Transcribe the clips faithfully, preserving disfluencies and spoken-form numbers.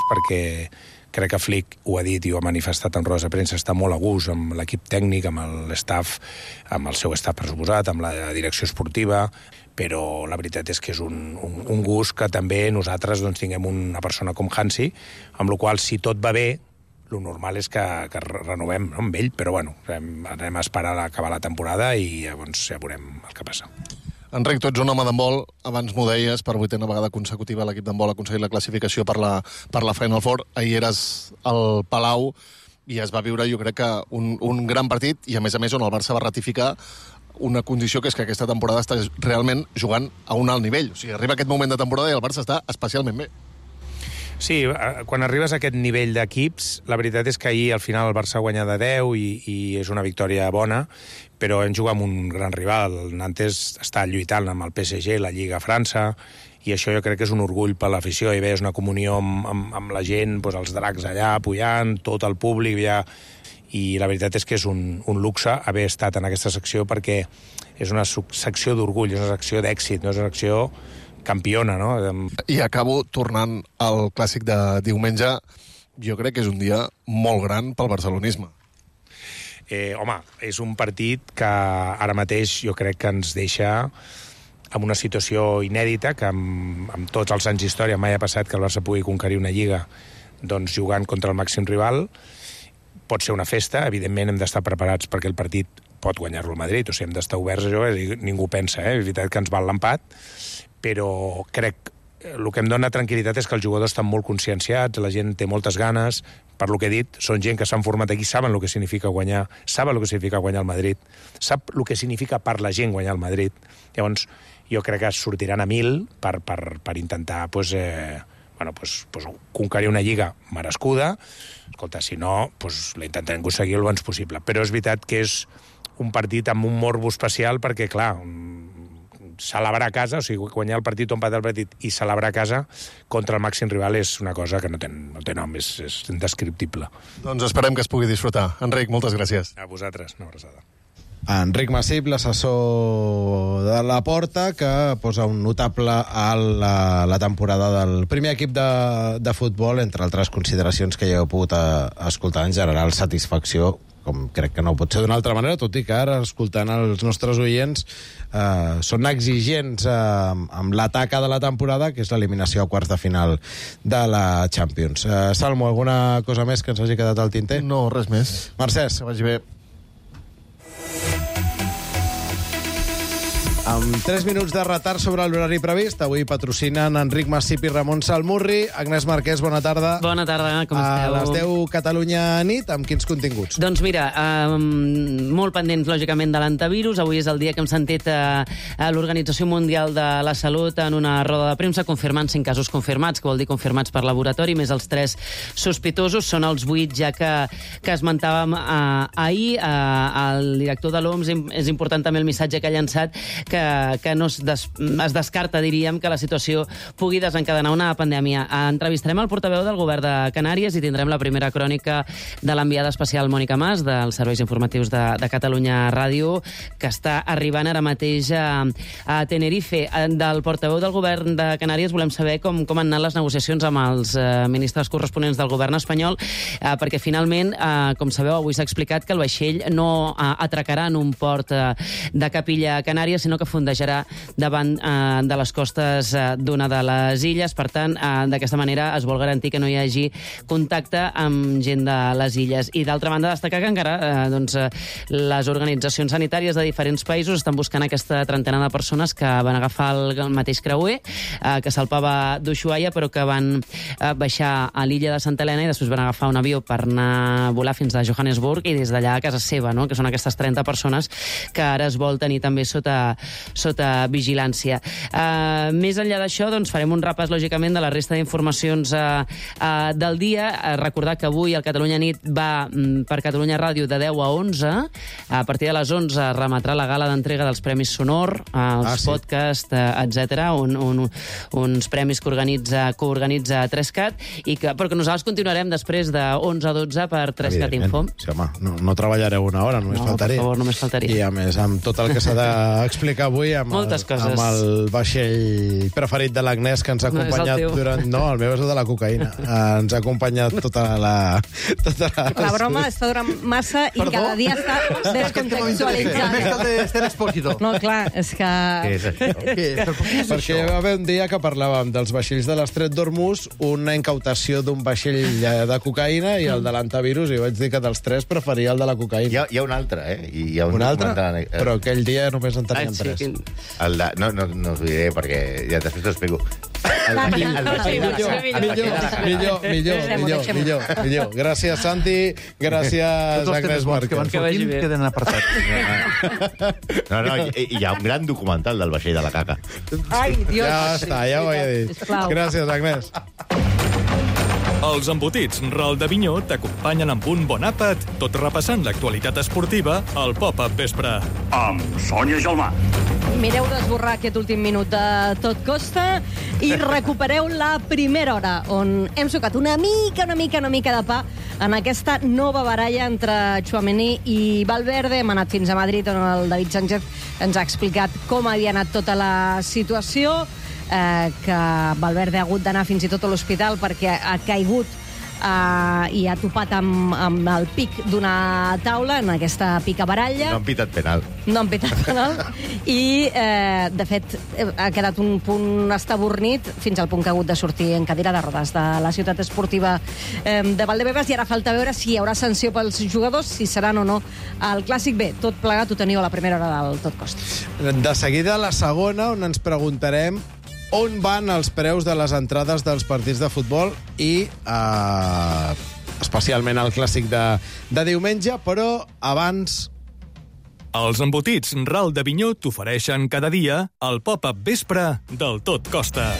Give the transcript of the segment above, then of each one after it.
perquè crec que Flick ho ha dit i ho ha manifestat en rodes de premsa, està molt a gust amb l'equip tècnic, amb l'estaff, amb el seu staff pressuposat, amb la direcció esportiva, però la veritat és que és un, un, un gust que també nosaltres doncs, tinguem una persona com Hansi, amb la qual si tot va bé, el normal és que, que renovem, no, amb ell, però bueno, anem a esperar a acabar la temporada i llavors ja veurem el que passa. Enric, tu ets un home d'handbol, abans m'ho deies, per vuitena vegada consecutiva l'equip d'handbol ha aconseguit la classificació per la, per la Final Four. Ahir eres al Palau i es va viure, jo crec que, un, un gran partit i, a més a més, on el Barça va ratificar una condició que és que aquesta temporada està realment jugant a un alt nivell. O sigui, arriba aquest moment de temporada i el Barça està especialment bé. Sí, quan arribes a aquest nivell d'equips, la veritat és que ahir al final el Barça guanya de deu i, i és una victòria bona, però hem jugat amb un gran rival. El Nantes està lluitant amb el P S G, la Lliga a França, i això jo crec que és un orgull per l'afició. Hi veus una comunió amb, amb, amb la gent, doncs els dracs allà apoyant, tot el públic ja... I la veritat és que és un, un luxe haver estat en aquesta secció perquè és una secció d'orgull, és una secció d'èxit, no és una secció campiona, no? I acabo tornant al clàssic de diumenge. Jo crec que és un dia molt gran pel barcelonisme. Eh, home, és un partit que ara mateix jo crec que ens deixa en una situació inèdita, que amb, amb tots els anys d'història mai ha passat que el Barça pugui conquerir una lliga doncs, jugant contra el màxim rival. Pot ser una festa, evidentment hem d'estar preparats perquè el partit pot guanyar-lo el Madrid, o sigui, hem d'estar oberts a això, ningú pensa, eh? És veritat que ens val l'empat, però crec el que em dona tranquil·litat és que els jugadors estan molt conscienciats, la gent té moltes ganes, per lo que he dit, són gent que s'han format aquí, saben el que significa guanyar, saben el que significa guanyar el Madrid, sap el que significa per la gent guanyar el Madrid. Llavors, jo crec que sortiran a mil per, per, per intentar pues, eh, bueno, pues, pues, conquerir una lliga merescuda. Escolta, si no, pues, la intentarem aconseguir el abans possible. Però és veritat que és un partit amb un morbo especial perquè, clar, celebrar a casa, o sigui, guanyar el partit o empatar el partit i celebrar a casa contra el màxim rival és una cosa que no té, no té nom, és, és indescriptible. Doncs esperem que es pugui disfrutar. Enric, moltes gràcies. A vosaltres, una abraçada. Enric Massip, l'assessor de la Porta, que posa un notable a la, la temporada del primer equip de, de futbol, entre altres consideracions que ja heu pogut a, a escoltar en general, satisfacció, com crec que no pot ser d'una altra manera, tot i que ara, escoltant els nostres oients, eh, són exigents eh, amb l'ataca de la temporada, que és l'eliminació a quarts de final de la Champions. Eh, Salmo, alguna cosa més que ens hagi quedat al tinter? No, res més. Mercès. Que vagi bé. Amb tres minuts de retard sobre l'horari previst, avui patrocinen Enric Massip i Ramon Salmurri. Agnès Marquès, bona tarda. Bona tarda, com esteu? A les deu Catalunya nit, amb quins continguts? Doncs mira, um, molt pendents, lògicament, de l'antivirus. Avui és el dia que hem sentit uh, a l'Organització Mundial de la Salut en una roda de premsa confirmant cinc casos confirmats, que vol dir confirmats per laboratori, més els tres sospitosos. Són els vuit ja que, que esmentàvem uh, ahir. Uh, el director de l'O M S, és important també el missatge que ha llançat, que que no es, des, es descarta, diríem, que la situació pugui desencadenar una pandèmia. Entrevistarem el portaveu del govern de Canàries i tindrem la primera crònica de l'enviada especial Mònica Mas, dels serveis informatius de, de Catalunya Ràdio, que està arribant ara mateix a, a Tenerife. Del portaveu del govern de Canàries volem saber com, com han anat les negociacions amb els eh, ministres corresponents del govern espanyol, eh, perquè finalment, eh, com sabeu, avui s'ha explicat que el vaixell no eh, atracarà en un port eh, de cap illa Canària, sinó que fondejarà davant eh, de les costes eh, d'una de les illes. Per tant, eh, d'aquesta manera es vol garantir que no hi hagi contacte amb gent de les illes. I d'altra banda, destacar que encara eh, doncs, eh, les organitzacions sanitàries de diferents països estan buscant aquesta trentena de persones que van agafar el, el mateix creuer, eh, que salpava d'Ushuaia, però que van eh, baixar a l'illa de Santa Helena i després van agafar un avió per anar a volar fins a Johannesburg i des d'allà a casa seva, no? Que són aquestes trenta persones que ara es vol tenir també sota sota vigilància. Uh, més enllà d'això, doncs, farem un repàs, lògicament, de la resta d'informacions uh, uh, del dia. Uh, recordar que avui el Catalunya Nit va um, per Catalunya Ràdio de deu a onze. A partir de les onze remetrà la gala d'entrega dels Premis Sonor, uh, els ah, sí. podcasts, uh, etcètera, un, un, uns premis que organitza, que organitza Trescat, i que, però que nosaltres continuarem després de onze a dotze per Trescat Info. Sí, home, no, no treballareu una hora, només no, faltaria. Per favor, només faltaria. I, a més, amb tot el que s'ha d'explicar avui amb, el, Moltes coses. amb el vaixell preferit de l'Agnès, que ens ha No és el acompanyat teu. durant... No, el meu és el de la cocaïna. Eh, ens ha acompanyat tota la... Tota la... La broma està durant massa i Perdó? cada dia està Més que el descontextualitzant. d'Ester Expósito. No, clar, és que... Què és això? Què és? Però per què és Perquè hi això? va haver un dia que parlàvem dels vaixells de l'Estret d'Hormuz, una incautació d'un vaixell eh, de cocaïna i el de l'antivirus, i vaig dir que dels tres preferia el de la Hi cocaïna. ha, hi ha un altre, eh? I hi ha un Un altre? documental, eh, Però aquell dia només en tenien Ai, sí, tres. quin- El de, no, no, no us ho diré perquè ja després t'ho explico. El, Va, el, ja, el, no, el, sí, el, millor, el, Millor, millor, millor, millor, Deixem-ho, millor, deixem-ho. millor, millor. Gràcies, Santi. Gràcies, Tots els Agnès temes bons que van Márquez. Que vagi sortint bé. queden apartats. No, no, hi, hi ha un gran documental del vaixell de la caca. Ai, Dios. Ja està, ja ho he dit. Sisplau. Gràcies, Agnès. Els embotits Ral de Vinyó t'acompanyen amb un bon àpat, tot repassant l'actualitat esportiva al Pop-Up Vespre. Amb Sònia Gelmà. Mireu d'esborrar aquest últim minut de Tot Costa i recupereu la primera hora, on hem sucat una mica, una mica, una mica de pa en aquesta nova baralla entre Tchouaméni i Valverde. Hem anat fins a Madrid, on el David Sánchez ens ha explicat com havia anat tota la situació, eh, que Valverde ha hagut d'anar fins i tot a l'hospital perquè ha caigut Uh, i ha topat amb, amb el pic d'una taula en aquesta picabaralla. No han pitat penal. No han pitat penal. I, eh, de fet, eh, ha quedat un punt estabornit fins al punt que ha hagut de sortir en cadira de rodes de la ciutat esportiva eh, de Valdebebas, i ara falta veure si hi haurà sanció pels jugadors, si seran o no al Clàssic. Bé, tot plegat ho teniu a la primera hora del Tot Costa. De seguida, la segona, on ens preguntarem on van els preus de les entrades dels partits de futbol i eh, especialment el clàssic de, de diumenge, però abans... Els embotits Ral de Vinyó t'ofereixen cada dia el Pop-Up Vespre del Tot Costa.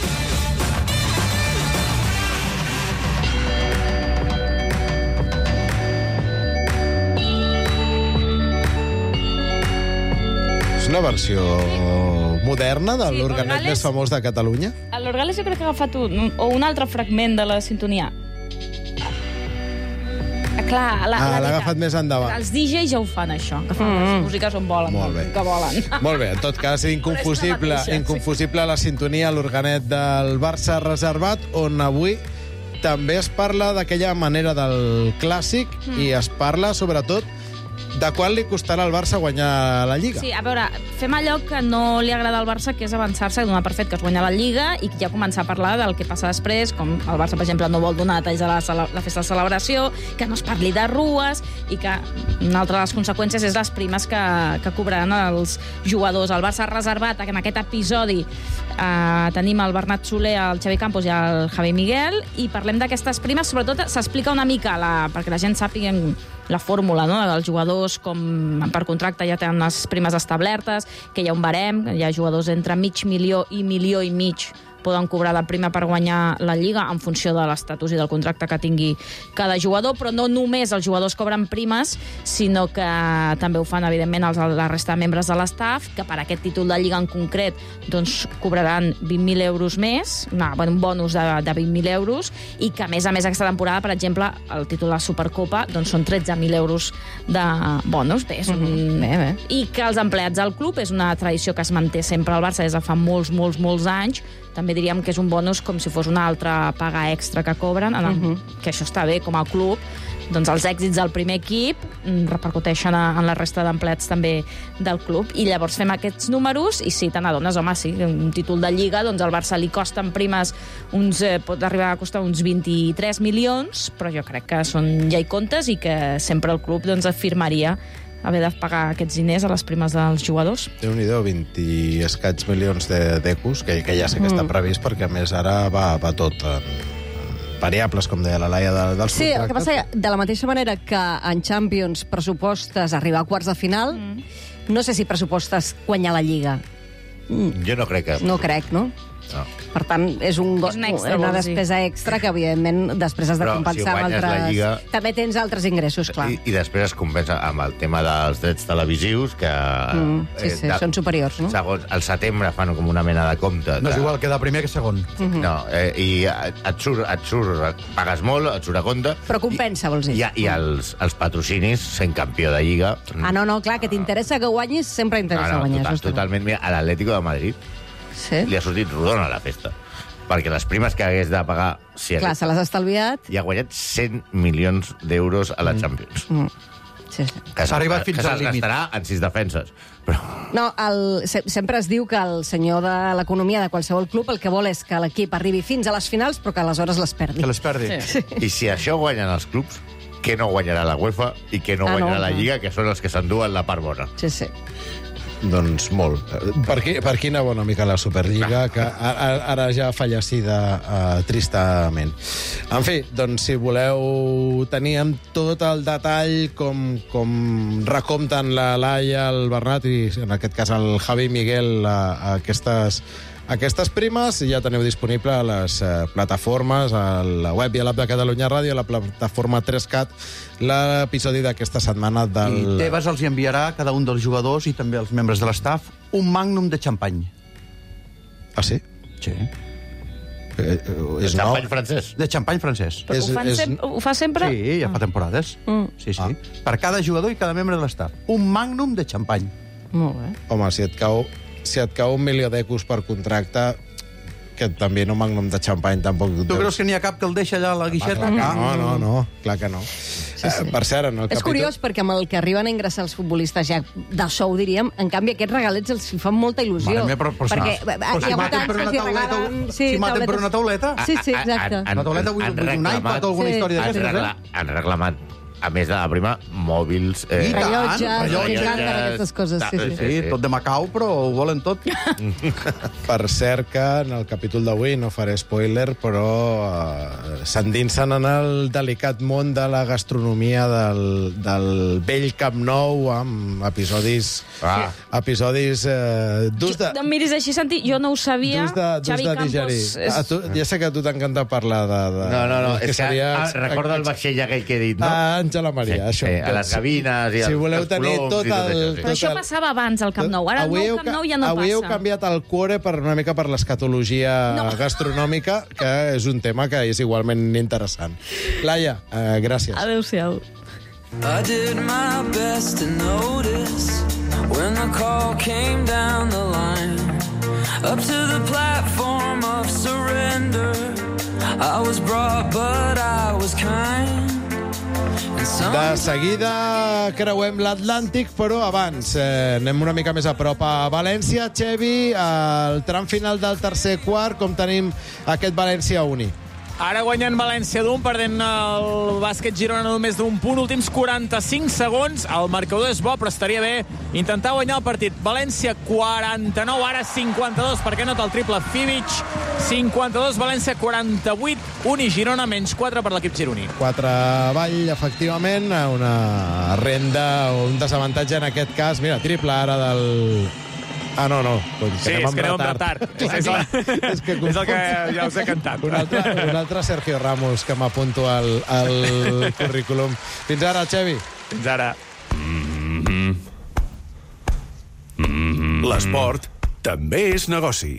És una versió moderna de Sí, l'organet Orgales- més famós de Catalunya? L'Orgales jo crec que ha agafat un, o un altre fragment de la sintonia. Ah, clar, la, Ah, la l'ha veritat. agafat més endavant. Els D Js ja ho fan, això, que fan les músiques on volen, Molt bé. que volen. Molt bé, en tot cas, inconfusible, mateixa, sí. inconfusible la sintonia, l'organet del Barça reservat, on avui també es parla d'aquella manera del clàssic Mm. i es parla, sobretot, de quan li costarà al Barça guanyar la Lliga. Sí, a veure, fem allò que no li agrada al Barça, que és avançar-se, donar per fet que es guanya la Lliga i ja començar a parlar del que passa després, com el Barça, per exemple, no vol donar detalls de la, cele- la festa de celebració, que no es parli de rues i que una altra de les conseqüències és les primes que, que cobraran els jugadors. El Barça ha reservat en aquest episodi eh, tenim el Bernat Soler, el Xavi Campos i el Javi Miguel, i parlem d'aquestes primes. Sobretot s'explica una mica, la, perquè la gent sàpiga la fórmula, no?, dels jugadors, com per contracte ja tenen les primes establertes, que hi ha un barem, hi ha jugadors entre mig milió i milió i mig poden cobrar la prima per guanyar la Lliga en funció de l'estatus i del contracte que tingui cada jugador, però no només els jugadors cobren primes, sinó que també ho fan, evidentment, els, la resta de membres de l'estaf, que per aquest títol de Lliga en concret doncs, cobraran vint mil euros més, una, bueno, un bonus de, de vint mil euros, i que, a més a més, aquesta temporada, per exemple, el títol de la Supercopa doncs, són tretze mil euros de bonus. Bé, és un... mm-hmm. bé, bé. I que els empleats del club és una tradició que es manté sempre al Barça des de fa molts, molts, molts anys. També diríem que és un bonus com si fos una altra paga extra que cobren, en el, uh-huh. que això està bé com a club. Doncs els èxits del primer equip repercuteixen en la resta d'empleats també del club. I llavors fem aquests números i sí, te n'adones, home, sí, un títol de Lliga, doncs al Barça li costa en primes uns, eh, pot arribar a costar uns vint-i-tres milions, però jo crec que són ja i comptes i que sempre el club doncs, afirmaria haver de pagar aquests diners a les primes dels jugadors. Déu-n'hi-do, vint i escaig milions de d'ecos, que, que ja sé que mm. està previst, perquè a més ara va, va tot en, en variables, com deia la Laia, de, dels Sí, el que contractes. passa que, de la mateixa manera que en Champions pressupostes arribar a quarts de final, mm. no sé si pressupostes guanyar la Lliga. Jo no crec que... No crec, no? No. Per tant, és, un, És un extra, una vols dir. despesa extra que, evidentment, després has de Però, compensar si amb guanyes la altres... Lliga- També tens altres ingressos, clar. I, I després es compensa amb el tema dels drets televisius, que... Mm, sí, sí, són superiors, no? Segons, al setembre fan com una mena de compte. No és que- igual quedar primer que segon. No, eh, i et surt, et surt, pagues molt, et surt a compte. Però compensa, vols dir? I, i els, els patrocinis, sent campió de Lliga... Ah, no, no, clar, que t'interessa que guanyis, sempre interessa no, no, guanyar. total, això està bé. totalment. Mira, a l'Atlético de Madrid Sí? li ha sortit rodona a la festa. Perquè les primes que hagués de pagar... Si Clar, se les ha estalviat. i ha guanyat cent milions d'euros a la Champions. Mm. Sí, sí. Que S'ha arribat fins que al se'ls límit. gastarà en sis defenses. Però... No, el, se, sempre es diu que el senyor de l'economia de qualsevol club el que vol és que l'equip arribi fins a les finals, però que aleshores les perdi. Que les perdi. Sí. I si això guanyen els clubs, que no guanyarà la UEFA i que no Ah, guanyarà no, la no. Lliga, que són els que s'enduen la part bona. Sí, sí. Doncs molt. Per, qui, per quina bona mica la Superliga, que ara, ara ja fallecida uh, tristament. En fi, doncs si voleu tenir amb tot el detall com, com recompten la Laia, el Bernat i en aquest cas el Javi Miguel a, a aquestes Aquestes primes ja teniu disponible a les eh, plataformes, a la web i a l'app de Catalunya Ràdio, a la plataforma tres cat, l'episodi d'aquesta setmana del... I Tebas els hi enviarà a cada un dels jugadors i també als membres de l'estaf un magnum de xampany. Ah, sí? Sí. Eh, eh, és nou. Xampany francès. De xampany francès. Però ho, fan sem ho fa sempre? Sí, ja fa temporades. Mm. Sí, sí. Ah. Per cada jugador i cada membre de l'estaf. Un magnum de xampany. Molt bé. Home, si et cau, si et cau un milió d'ecos per contracte, que també no magnum de xampany tampoc... Tu creus que n'hi ha cap que el deixa allà a la guixeta? Ah, no, no, no, clar que no. Sí, sí. Eh, per cert, en el És capítol... curiós perquè amb el que arriben a ingressar els futbolistes ja de sou, diríem, en canvi aquests regalets els fan molta il·lusió. Mare meva, però- però si- perquè però hi si ha maten votants per una que els hi tauleta, regalen... si maten per una tauleta? Sí, sí, exacte. Han- La tauleta vull, han vull un reclamat- iPad o alguna Sí. història Han, d'aquestes, regla, eh? han reclamat, a més de la prima, mòbils... I tant, Rellotges, rellotges. ens encanten aquestes coses. Sí, sí. Sí, tot de Macau, però ho volen tot. Per cert que en el capítol d'avui, no faré spoiler, però uh, s'endinsen en el delicat món de la gastronomia del, del vell Camp Nou amb episodis, Ah. episodis uh, d'ús de... No em miris així, Santi, jo no ho sabia. D'ús de, d'ús Xavi de digerir. Campos... És... A tu, ja sé que a tu t'encanta parlar de... de No, no, no, del és que seria- ah, recorda el vaixell aquell que he dit, no? Ah, Àngela Maria, Sí, això. sí, a les gavines i si els- voleu els tenir coloms tot i tot el... això, sí. Però això passava abans al Camp Nou. Ara el Avui nou heu Camp ca- Nou ja no avui heu passa. canviat el cuore per una mica per l'escatologia No. gastronòmica, que és un tema que és igualment interessant. Laia, eh, gràcies. Adéu-siau. I did my best to notice when the call came down the line up to the platform of surrender. I was brought but I was kind. De seguida creuem l'Atlàntic, però abans eh, anem una mica més a prop a València. Xevi, al tram final del tercer quart, com tenim aquest València Uni? Ara guanyant València d'un, perdent el bàsquet Girona només d'un punt. Últims quaranta-cinc segons. El marcador és bo, però estaria bé intentar guanyar el partit. València quaranta-nou, ara cinquanta-dos, perquè nota el triple Fibic. cinquanta-dos, València quaranta-vuit, un i Girona menys quatre per l'equip gironí. Quatre avall, efectivament, una renda o un desavantatge en aquest cas. Mira, triple ara del... Ah, no, no. Doncs Sí, anem és amb que anem amb retard. retard. És, és, la... És que és el que ja us he cantat. Un altre, un altre Sergio Ramos que m'apunto al, al currículum. Fins ara, Xevi. Fins ara. L'esport també és negoci.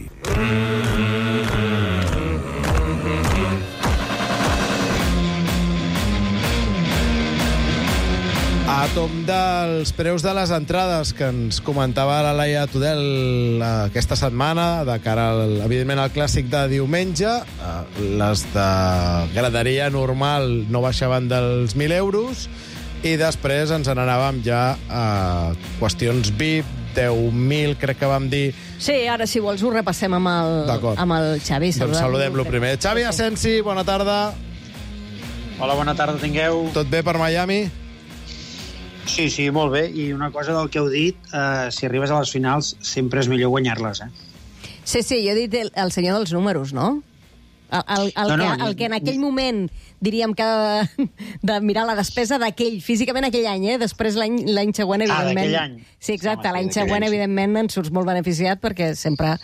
A tom dels preus de les entrades que ens comentava la Laia Tudel aquesta setmana, de cara, al, evidentment, al clàssic de diumenge, les de graderia normal no baixaven dels mil euros, i després ens n'anàvem ja a qüestions V I P, deu mil, crec que vam dir. Sí, ara, si vols, ho repassem amb el, D'acord. amb el Xavi. Doncs saludem-lo primer. Xavi Asensi, bona tarda. Hola, bona tarda, tingueu. Tot bé per Miami? Sí, sí, molt bé. I una cosa del que heu dit, eh, si arribes a les finals, sempre és millor guanyar-les, eh? Sí, sí, jo he dit el, el senyor dels números, no? El, el, el, No, no, que, el ni- que en aquell moment diríem que de, de mirar la despesa d'aquell, físicament aquell any, eh? Després l'any l'any següent, Ah, evidentment... d'aquell any. Sí, exacte, Home, sí, l'any d'aquell següent, any, sí. evidentment, en surts molt beneficiat perquè sempre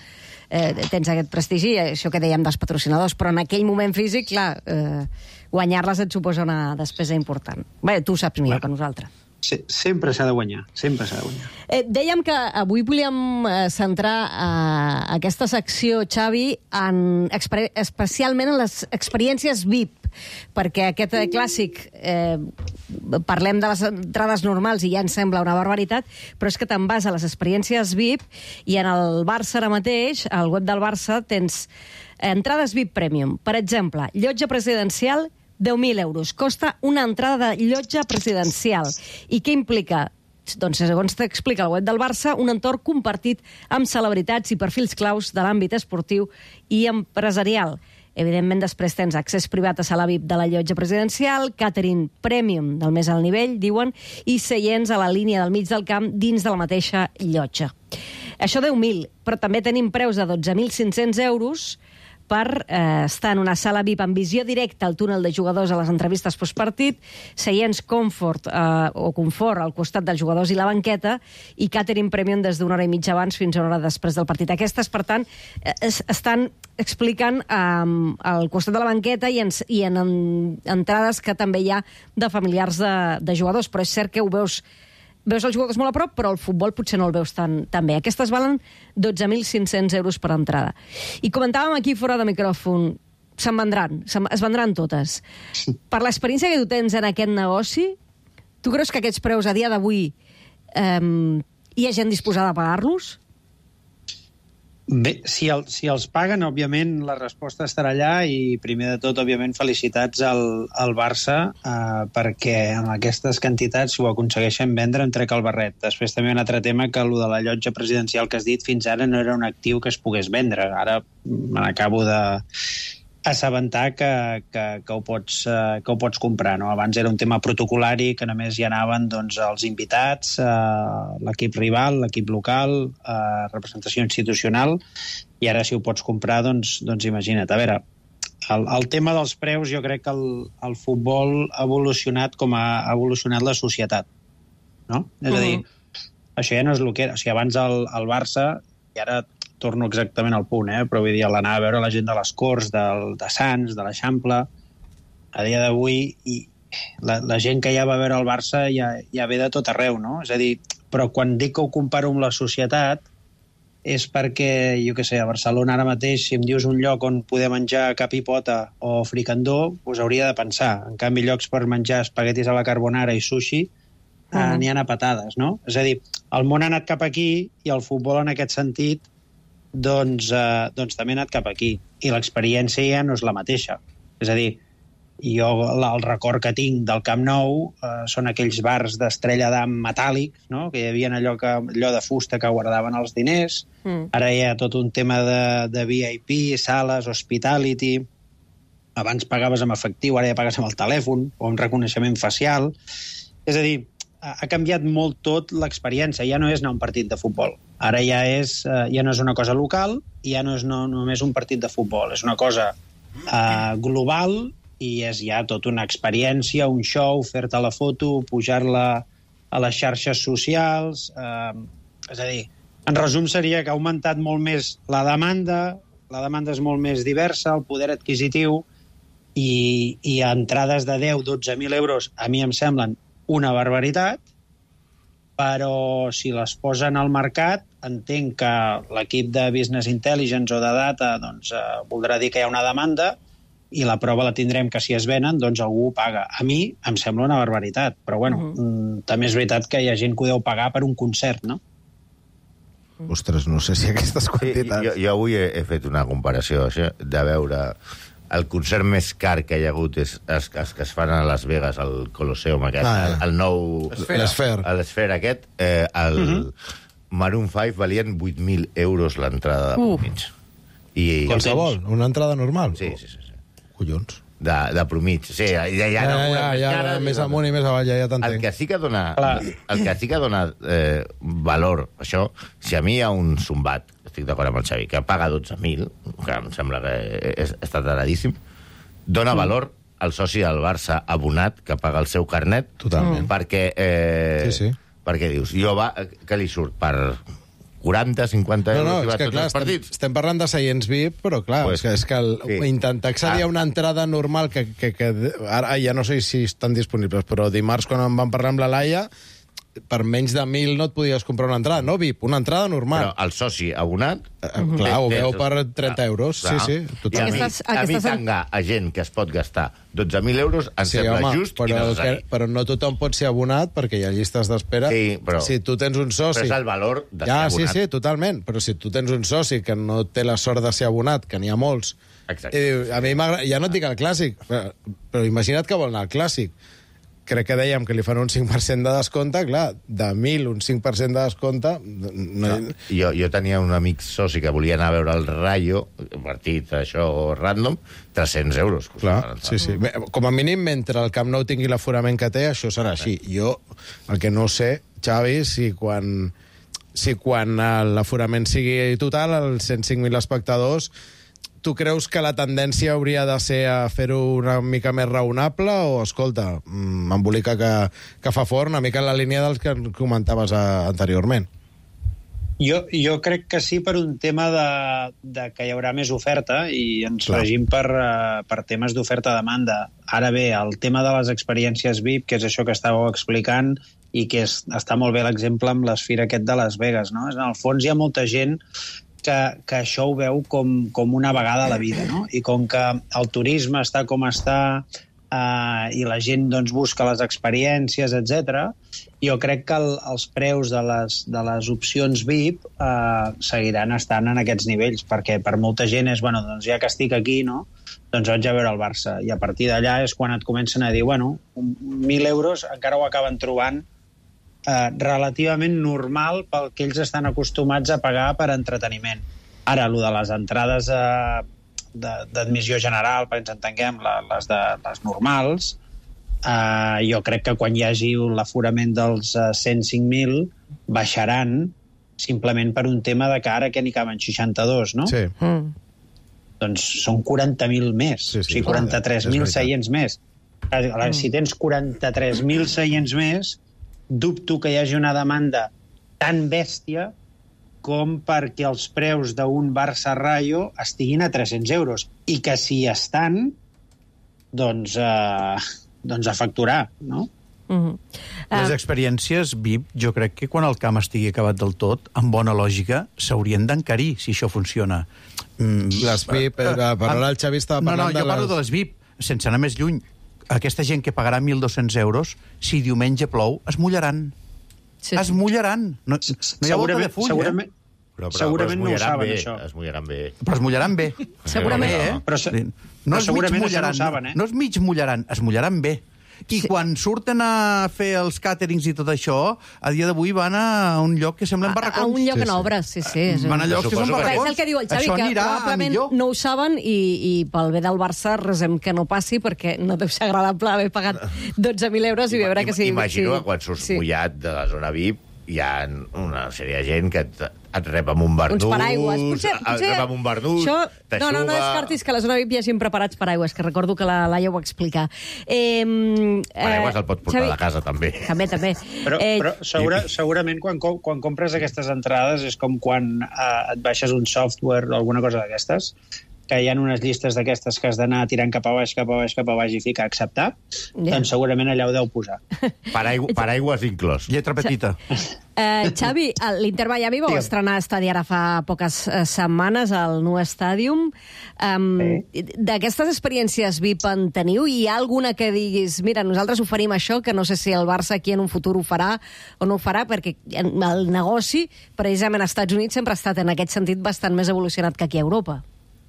eh, tens aquest prestigi, això que dèiem dels patrocinadors, però en aquell moment físic, clar, eh, guanyar-les et suposa una despesa important. Bé, tu ho saps millor que nosaltres. Sí, sempre s'ha de guanyar, sempre s'ha de guanyar. Eh, dèiem que avui volíem eh, centrar eh, aquesta secció, Xavi, en, especialment en les experiències V I P, perquè aquest eh, clàssic, eh, parlem de les entrades normals i ja ens sembla una barbaritat, però és que te'n vas a les experiències V I P i en el Barça ara mateix, al web del Barça, tens entrades V I P Premium. Per exemple, llotja presidencial, deu mil euros. Costa una entrada de llotja presidencial. I què implica? Doncs, segons t'explica el web del Barça, un entorn compartit amb celebritats i perfils claus de l'àmbit esportiu i empresarial. Evidentment, després tens accés privat a sala V I P de la llotja presidencial, catering premium del més alt nivell, diuen, i seients a la línia del mig del camp dins de la mateixa llotja. Això deu mil, però també tenim preus de dotze mil cinc-cents euros per eh, estar en una sala V I P amb visió directa al túnel de jugadors a les entrevistes postpartit, seients comfort eh, o confort al costat dels jugadors i la banqueta, i catering premium des d'una hora i mitja abans fins a una hora després del partit. Aquestes, per tant, es, estan explicant eh, al costat de la banqueta i en, i en, en entrades que també hi ha de familiars de, de jugadors, però és cert que ho veus veus els jugadors molt a prop, però el futbol potser no el veus tan, tan bé. Aquestes valen dotze mil cinc-cents euros per entrada. I comentàvem aquí fora de micròfon, se'n vendran, se es vendran totes. Per l'experiència que tu tens en aquest negoci, tu creus que aquests preus a dia d'avui eh, hi ha gent disposada a pagar-los? Bé, si, el, si els paguen, òbviament, la resposta estarà allà i, primer de tot, òbviament, felicitats al, al Barça eh, perquè amb aquestes quantitats, si ho aconsegueixen vendre, em trec el barret. Després també un altre tema, que el de la llotja presidencial que has dit fins ara no era un actiu que es pogués vendre. Ara me n'acabo de assabentar que, que, que, ho pots, uh, que ho pots comprar. No? Abans era un tema protocolari que només hi anaven doncs, els invitats, uh, l'equip rival, l'equip local, uh, representació institucional, i ara si ho pots comprar, doncs, doncs imagina't. A veure, el, el tema dels preus, jo crec que el, el futbol ha evolucionat com ha evolucionat la societat. No? És a dir, uh-huh. això ja no és el que era. O sigui, abans el, el Barça, i ara torno exactament al punt, eh? però vull dir, l'anar a veure la gent de les Corts, del, de Sants, de l'Eixample, a dia d'avui, i la, la gent que ja va veure el Barça ja, ja ve de tot arreu, no? És a dir, però quan dic que ho comparo amb la societat és perquè, jo què sé, a Barcelona ara mateix, si em dius un lloc on poder menjar cap i pota o fricandó, doncs hauria de pensar. En canvi, llocs per menjar espaguetis a la carbonara i sushi, eh, mm. n'hi ha a patades, no? És a dir, el món ha anat cap aquí i el futbol en aquest sentit doncs, eh, doncs també ha anat cap aquí. I l'experiència ja no és la mateixa. És a dir, jo el record que tinc del Camp Nou eh, són aquells bars d'estrella d'am metàl·lic, no? Que hi havia allò, que, allò de fusta que guardaven els diners. Mm. Ara hi ha tot un tema de, de V I P, sales, hospitality. Abans pagaves amb efectiu, ara ja pagues amb el telèfon o amb reconeixement facial. És a dir, ha canviat molt tot l'experiència. Ja no és anar a un partit de futbol. Ara ja, és, ja no és una cosa local i ja no és no, només un partit de futbol. És una cosa uh, global i és ja tota una experiència, un show, fer-te la foto, pujar-la a les xarxes socials. Uh, és a dir, en resum seria que ha augmentat molt més la demanda, la demanda és molt més diversa, el poder adquisitiu, i, i entrades de deu a dotze mil euros a mi em semblen una barbaritat, però si les posen al mercat, entenc que l'equip de Business Intelligence o de Data doncs, eh, voldrà dir que hi ha una demanda i la prova la tindrem que si es venen, doncs algú ho paga. A mi em sembla una barbaritat, però bueno, uh-huh. mm, també és veritat que hi ha gent que ho deu pagar per un concert, no? Ostres, no sé si aquestes quantitats... Jo, jo avui he, he fet una comparació això, de veure el concert més car que hi ha hagut és els, els que es fan a Las Vegas, al Colosseum aquest, ah, el, el nou... L'Esfera. L'Esfera aquest, eh, el uh-huh. Maroon cinc valien vuit mil euros l'entrada de uh. mig. I, qualsevol? Una entrada normal? Sí, sí, sí. sí. Collons. De, de promig. Sí, ja, ja, ja, ja, ja, ja, ja més amunt i més avall, ja, ja t'entenc. El que sí que dona, el que sí que dona eh, valor, això, si a mi hi ha un zumbat, estic d'acord amb el Xavi, que paga dotze mil, que em sembla que és, està taradíssim, dona mm. valor al soci del Barça abonat que paga el seu carnet. Totalment. Perquè, eh, sí, sí. perquè dius, jo va, que li surt per quaranta, cinquanta No, euros no, i és vas que tots clar, els partits. estem, estem parlant de seients V I P, però clar, Pues, és que, és que el, sí. intentar accedir Ah. a una entrada normal que, que, que ara ja no sé si estan disponibles, però dimarts quan em van parlar amb la Laia, per menys de mil no et podies comprar una entrada, no V I P, una entrada normal. Però el soci abonat... Eh, clar, ho veu per trenta euros, sí, sí, I a totalment. mi, Aquestes- a mi aquestes- tangar a gent que es pot gastar dotze mil euros em Sí, sembla home, just i però, necessari. que, però no tothom pot ser abonat perquè hi ha llistes d'espera. Sí, però- Si tu tens un soci... Però és el valor de ja, ser abonat. Sí, sí, totalment. Però si tu tens un soci que no té la sort de ser abonat, que n'hi ha molts, Exacte. i diu, a mi m'agrada... Ja no et dic el clàssic, però, però imagina't que vol anar al clàssic. Crec que dèiem que li fan un cinc per cent de descompte, clar, de mil, un cinc per cent de descompte... No... Jo, jo tenia un amic soci que volia anar a veure el Rayo, partit, això, random, tres-cents euros. Clar, sí, sí. Com a mínim, mentre el Camp Nou tingui l'aforament que té, això serà així. Jo, el que no sé, Xavi, si quan, si quan l'aforament sigui total, els cent cinc mil espectadors, tu creus que la tendència hauria de ser a fer-ho una mica més raonable o, escolta, m'embolica que, que fa fort, una mica en la línia dels que comentaves a, anteriorment? Jo, jo crec que sí per un tema de, de que hi haurà més oferta i ens Clar. regim per, uh, per temes d'oferta-demanda. Ara bé, el tema de les experiències V I P, que és això que estàveu explicant i que és, està molt bé l'exemple amb l'esfira aquest de Las Vegas, no? En el fons hi ha molta gent que, que això ho veu com, com una vegada a la vida, no? I com que el turisme està com està eh, i la gent doncs, busca les experiències, etcètera, jo crec que el, els preus de les, de les opcions V I P eh, seguiran estant en aquests nivells, perquè per molta gent és, bueno, doncs ja que estic aquí, no? Doncs vaig a veure el Barça. I a partir d'allà és quan et comencen a dir, bueno, mil euros encara ho acaben trobant Eh, relativament normal pel que ells estan acostumats a pagar per entreteniment. Ara, allò de les entrades eh, d'admissió general, perquè ens entenguem, la, les, de, les normals, eh, jo crec que quan hi hagi l'aforament dels eh, cent cinc mil baixaran simplement per un tema de que ara que n'hi caben seixanta-dos, no? Sí. Mm. Doncs són quaranta mil més, Sí, sí, o sigui, quaranta-tres mil és veritat. seients més. Mm. Si tens quaranta-tres mil seients més, dubto que hi hagi una demanda tan bèstia com perquè els preus d'un Barça-Rayo estiguin a tres-cents euros. I que si estan, doncs, eh, doncs a facturar, no? Mm-hmm. Les Uh, experiències V I P, jo crec que quan el camp estigui acabat del tot, amb bona lògica, s'haurien d'encarir, si això funciona. Mm, Les V I P, eh, per ara el Xavi estava No, parlant no, de jo parlo les- de les V I P, sense anar més lluny. Aquesta gent que pagarà mil dos-cents euros, si diumenge plou, es mullaran. sí, Es sí. mullaran. No, no hi ha volta de full, segurament, eh? Però, però, segurament però no ho es mullaran saben, bé, això. Es mullaran bé. Però es mullaran bé. Segurament. Bé, eh? Però se- no però és mig segurament això no ho mullaran, saben, eh? no és mig mullaran, es mullaran bé. I Sí. quan surten a fer els càterings i tot això, a dia d'avui van a un lloc que semblen A, barracons. a un lloc Sí, en sí. obres, sí, sí. És Van a llocs que són Suposo que- Però barracons. és el que diu el Xavi, Això que anirà a probablement millor. no ho saben i, i pel bé del Barça resem que no passi perquè no deu ser agradable haver pagat dotze mil euros i veure que sí. Imagino sí, que quan surts sí. mullat de la zona V I P hi ha una sèrie de gent que et, et rep amb un bardús, Uns paraigües. Potser, et potser rep amb un bardús, això, t'aixuga... no, no, no descartis que a la zona V I P hi hagin preparats paraigües, que recordo que la Laia ho va explicar. Eh, Paraigües el pots portar Xavi- de casa, també. També, també. Però, Eh, però segura, segurament quan, co- quan compres aquestes entrades és com quan eh, et baixes un software o alguna cosa d'aquestes, que hi ha unes llistes d'aquestes que has d'anar tirant cap a baix, cap a baix, cap a baix i ficar acceptar, Ja. doncs segurament allà ho deu posar. Paraigua, paraigües inclòs. Lletra petita. Eh, Xavi, a l'Inter Miami vau Digue'm. estrenar estadi ara fa poques eh, setmanes al Nou Stadium. Um, D'aquestes experiències V I P en teniu? Hi ha alguna que diguis, mira, nosaltres oferim això, que no sé si el Barça aquí en un futur ho farà o no ho farà, perquè el negoci, precisament als Estats Units, sempre ha estat en aquest sentit bastant més evolucionat que aquí a Europa.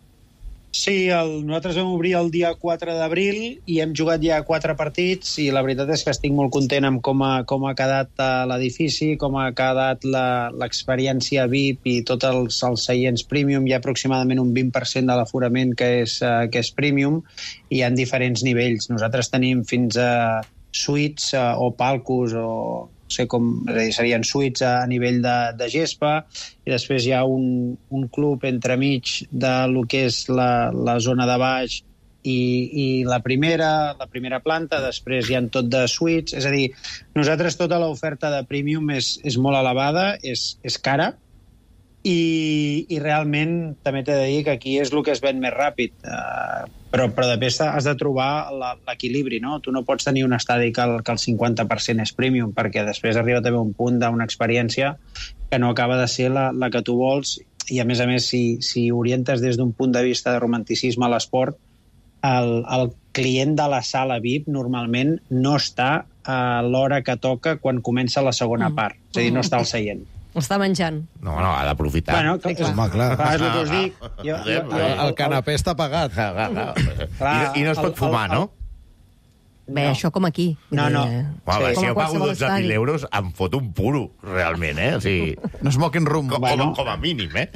Sí, el, nosaltres vam obrir el dia quatre d'abril i hem jugat ja quatre partits i la veritat és que estic molt content amb com ha, com ha quedat uh, l'edifici, com ha quedat la- l'experiència V I P i tots els, els seients premium. Hi ha aproximadament un vint per cent de l'aforament que, és, uh, que és premium i hi ha diferents nivells. Nosaltres tenim fins a suites uh, o palcos o no sé com, és a dir, serien suites a nivell de, de gespa, i després hi ha un, un club entremig de lo que és la, la zona de baix i, i la primera la primera planta, després hi ha tot de suites, és a dir, nosaltres tota l'oferta de premium és, és molt elevada, és, és cara, i, i realment també t'he de dir que aquí és el que es ven més ràpid. Uh, però, però després has de trobar l'equilibri, no? Tu no pots tenir un estadi que el, que el cinquanta per cent és premium, perquè després arriba també un punt d'una experiència que no acaba de ser la, la que tu vols, i a més a més, si, si orientes des d'un punt de vista de romanticisme a l'esport, el, el client de la sala V I P normalment no està a l'hora que toca quan comença la segona part, és a dir, no està al seient. Està menjant. No, no, ha d'aprofitar. Bueno, que, sí, home, clar. clar, és el que us dic. Jo, jo, jo, el, el canapé està pagat. Clar, clar, clar. I, I no es pot fumar, no? Bé, no. Això com aquí. No, no. Eh, Home, sí. Si jo pago dotze mil euros, em fot un puro, realment, eh? O sigui, no smoking room. Com, bueno. com, com a mínim, eh?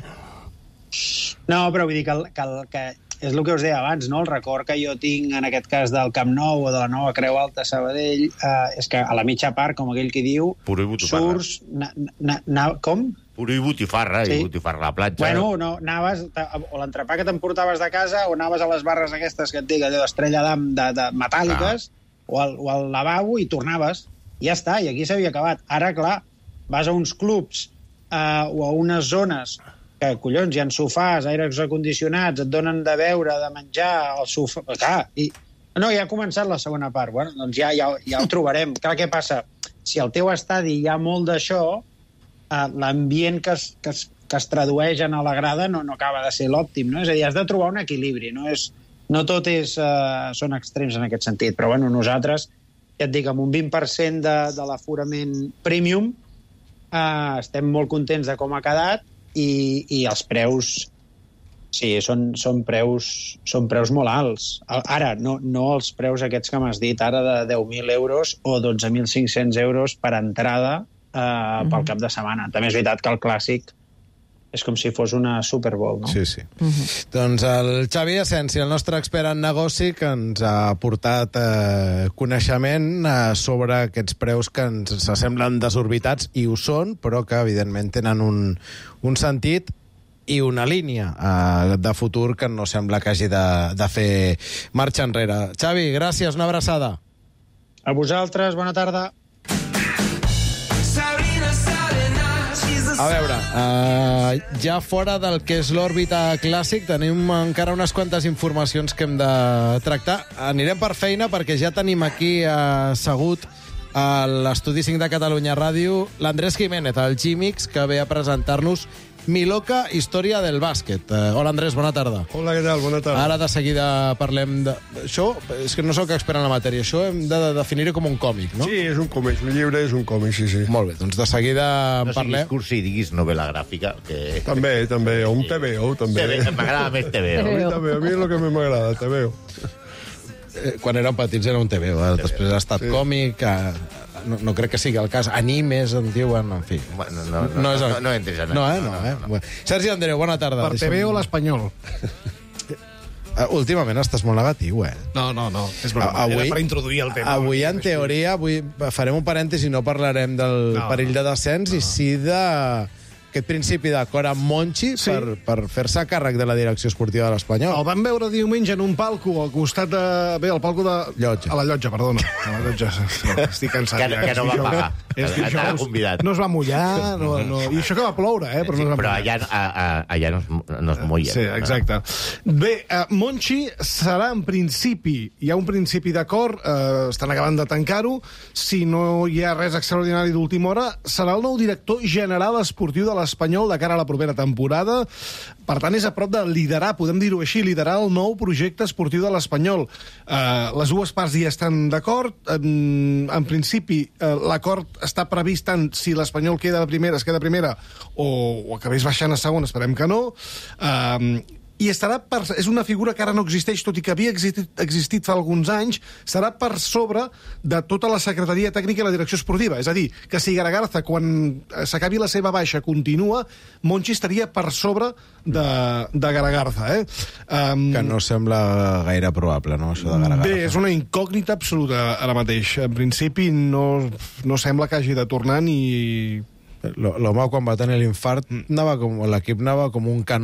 No, però vull dir que, que, que és el que us deia abans, no? El record que jo tinc, en aquest cas, del Camp Nou o de la nova Creu Alta Sabadell, eh, és que a la mitja part, com aquell que diu, puro i botifarra. surts... Na, na, na, com? Puro i botifarra, sí. I botifarra a la platja. Bueno, no, anaves, o l'entrepà que t'emportaves de casa, o anaves a les barres aquestes que et dic, allò d'estrella d'am de, de metàl·liques, ah. o, al, o al lavabo, i tornaves. I ja està, i aquí s'havia acabat. Ara, clar, vas a uns clubs eh, o a unes zones que, collons, hi ha sofàs, aires acondicionats, et donen de beure, de menjar, el sofà... Clar, i... No, ja ha començat la segona part. Bueno, doncs ja, ja, ja ho trobarem. Clar, què passa? Si al teu estadi hi ha molt d'això, eh, l'ambient que es, que, es, que es tradueix en la grada no, no acaba de ser l'òptim, no? És a dir, has de trobar un equilibri, no, és, no tot és, eh, són extrems en aquest sentit, però bueno, nosaltres, ja et dic, amb un vint per cent de, de l'aforament premium, eh, estem molt contents de com ha quedat, i, i els preus sí, són, són, preus, són preus molt alts. Ara, no, no els preus aquests que m'has dit ara de deu mil euros o dotze mil cinc-cents euros per entrada eh, mm-hmm. pel cap de setmana. També és veritat que el clàssic és com si fos una Super Bowl, no? Sí, sí. Mm-hmm. Doncs el Xavi Asensi, el nostre expert en negoci, que ens ha portat eh, coneixement eh, sobre aquests preus que ens semblen desorbitats, i ho són, però que evidentment tenen un, un sentit i una línia eh, de futur que no sembla que hagi de, de fer marxa enrere. Xavi, gràcies, una abraçada. A vosaltres, bona tarda. A veure, uh, ja fora del que és l'òrbita clàssic, tenim encara unes quantes informacions que hem de tractar. Anirem per feina perquè ja tenim aquí assegut a l'Estudi cinc de Catalunya Ràdio l'Andrés Jiménez, el Gimix, que ve a presentar-nos Mi loca història del bàsquet. Uh, hola, Andrés, bona tarda. Hola, què tal? Bona tarda. Ara de seguida parlem de... Això, és que no sóc expert en la matèria, això hem de definir-ho com un còmic, no? Sí, és un còmic, un llibre és un còmic, sí, sí. Molt bé, doncs de seguida en no parlem. No siguis cursi i diguis novel·la gràfica, que... També, també, o un T V O, també. M'agrada més T V O. A mi també, a mi és el que més m'agrada, T V O. Eh, quan érem petits era un T V O, eh? Després ha estat sí. còmic... Eh... No, no crec que sigui el cas. Animes, en diuen, en fi. Bueno, no, no, no, és el... no, no entres en no, eh? no, no, no, eh? no. Bueno. Sergi Andreu, bona tarda. Per T V O l'Espanyol. Uh, últimament estàs molt negatiu, eh? No, no, no. És broma. Avui, Era per introduir el tema. Avui, en teoria, avui farem un parèntesi i no parlarem del no, perill de descens, no. i sí de... aquest principi d'acord amb Monchi sí. per, per fer-se càrrec de la direcció esportiva de l'Espanyol. El vam veure diumenge en un palco al costat de... Bé, al palco de... Llotja. A la llotja, perdona. A la llotja. No, estic cansat. Que, ja. que no va pagar. És dijous. Convidat. No es va mullar. No, no. I això que va ploure, eh? Però, sí, no es va però allà, a, a, allà no, es, no es mulla. Sí, exacte. No? Bé, uh, Monchi serà en principi, hi ha un principi d'acord, uh, estan acabant de tancar-ho, si no hi ha res extraordinari d'última hora, serà el nou director general esportiu de l'Espanyol de cara a la propera temporada. Per tant, és a prop de liderar, podem dir-ho així, liderar el nou projecte esportiu de l'Espanyol. Uh, les dues parts hi estan d'acord. En, en principi, uh, l'acord està previst tant si l'Espanyol queda de primera, es queda de primera, o, o acabés baixant a segona, esperem que no. Uh, i estarà per, és una figura que ara no existeix, tot i que havia existit, existit fa alguns anys, serà per sobre de tota la secretaria tècnica i la direcció esportiva. És a dir, que si Garagarza, quan s'acabi la seva baixa, continua, Monchi estaria per sobre de, de Garagarza. Eh? Um, que no sembla gaire probable, no, això de Garagarza. Bé, és una incògnita absoluta ara mateix. En principi no, no sembla que hagi de tornar ni... L'home, quan va tenir l'infart, anava com, l'equip anava com un canó,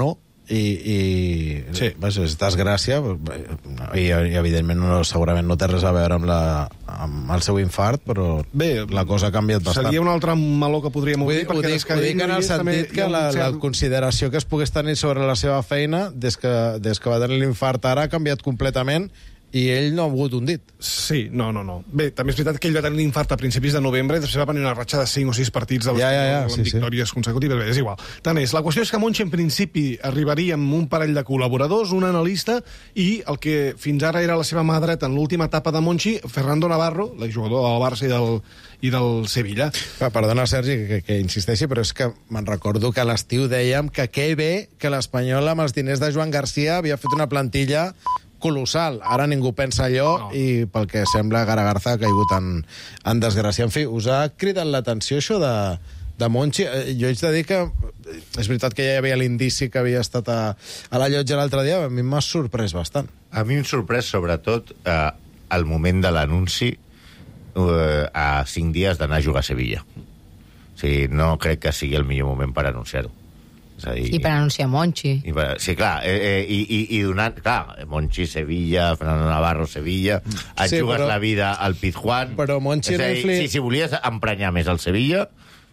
i, i sí. vaja, és desgràcia i, i evidentment no, segurament no té res a veure amb, la, amb el seu infart, però bé, la cosa ha canviat bastant. Seria un altre meló que podríem obrir, ho dic, ho dic en el sentit que la, la consideració que es pogués tenir sobre la seva feina des que, des que va tenir l'infart ara ha canviat completament i ell no ha mogut un dit. Sí, no, no, no. Bé, també és veritat que ell va tenir l'infart a principis de novembre i després va venir una ratxa de cinc o sis partits de ja, ja, ja, amb sí, victòries sí. consecutives. Bé, és igual. Tant és. La qüestió és que Monchi en principi arribaria amb un parell de col·laboradors, un analista i el que fins ara era la seva mà dreta en l'última etapa de Monchi, Fernando Navarro, l'exjugador del Barça i del, i del Sevilla. Va, perdona, Sergi, que, que insisteixi, però és que me'n recordo que a l'estiu dèiem que que bé que l'Espanyol amb els diners de Joan Garcia havia fet una plantilla colossal. Ara ningú pensa allò no. i pel que sembla Garagarza ha caigut en, en desgràcia. En fi, us ha cridat l'atenció això de, de Monchi? Jo haig de dir que és veritat que ja hi havia l'indici que havia estat a, a la llotja l'altre dia, a mi m'ha sorprès bastant. A mi m'ha sorprès sobretot eh, el moment de l'anunci eh, a cinc dies d'anar a jugar a Sevilla. O sigui, no crec que sigui el millor moment per anunciar-ho. Dir, I per anunciar Monchi. I per, sí, clar, eh, eh, i, i, i donant... Clar, Monchi, Sevilla, Fernando Navarro, Sevilla... Et sí, jugues però, la vida al Pizjuán... Però Monchi no infli... si, si volies emprenyar més el Sevilla,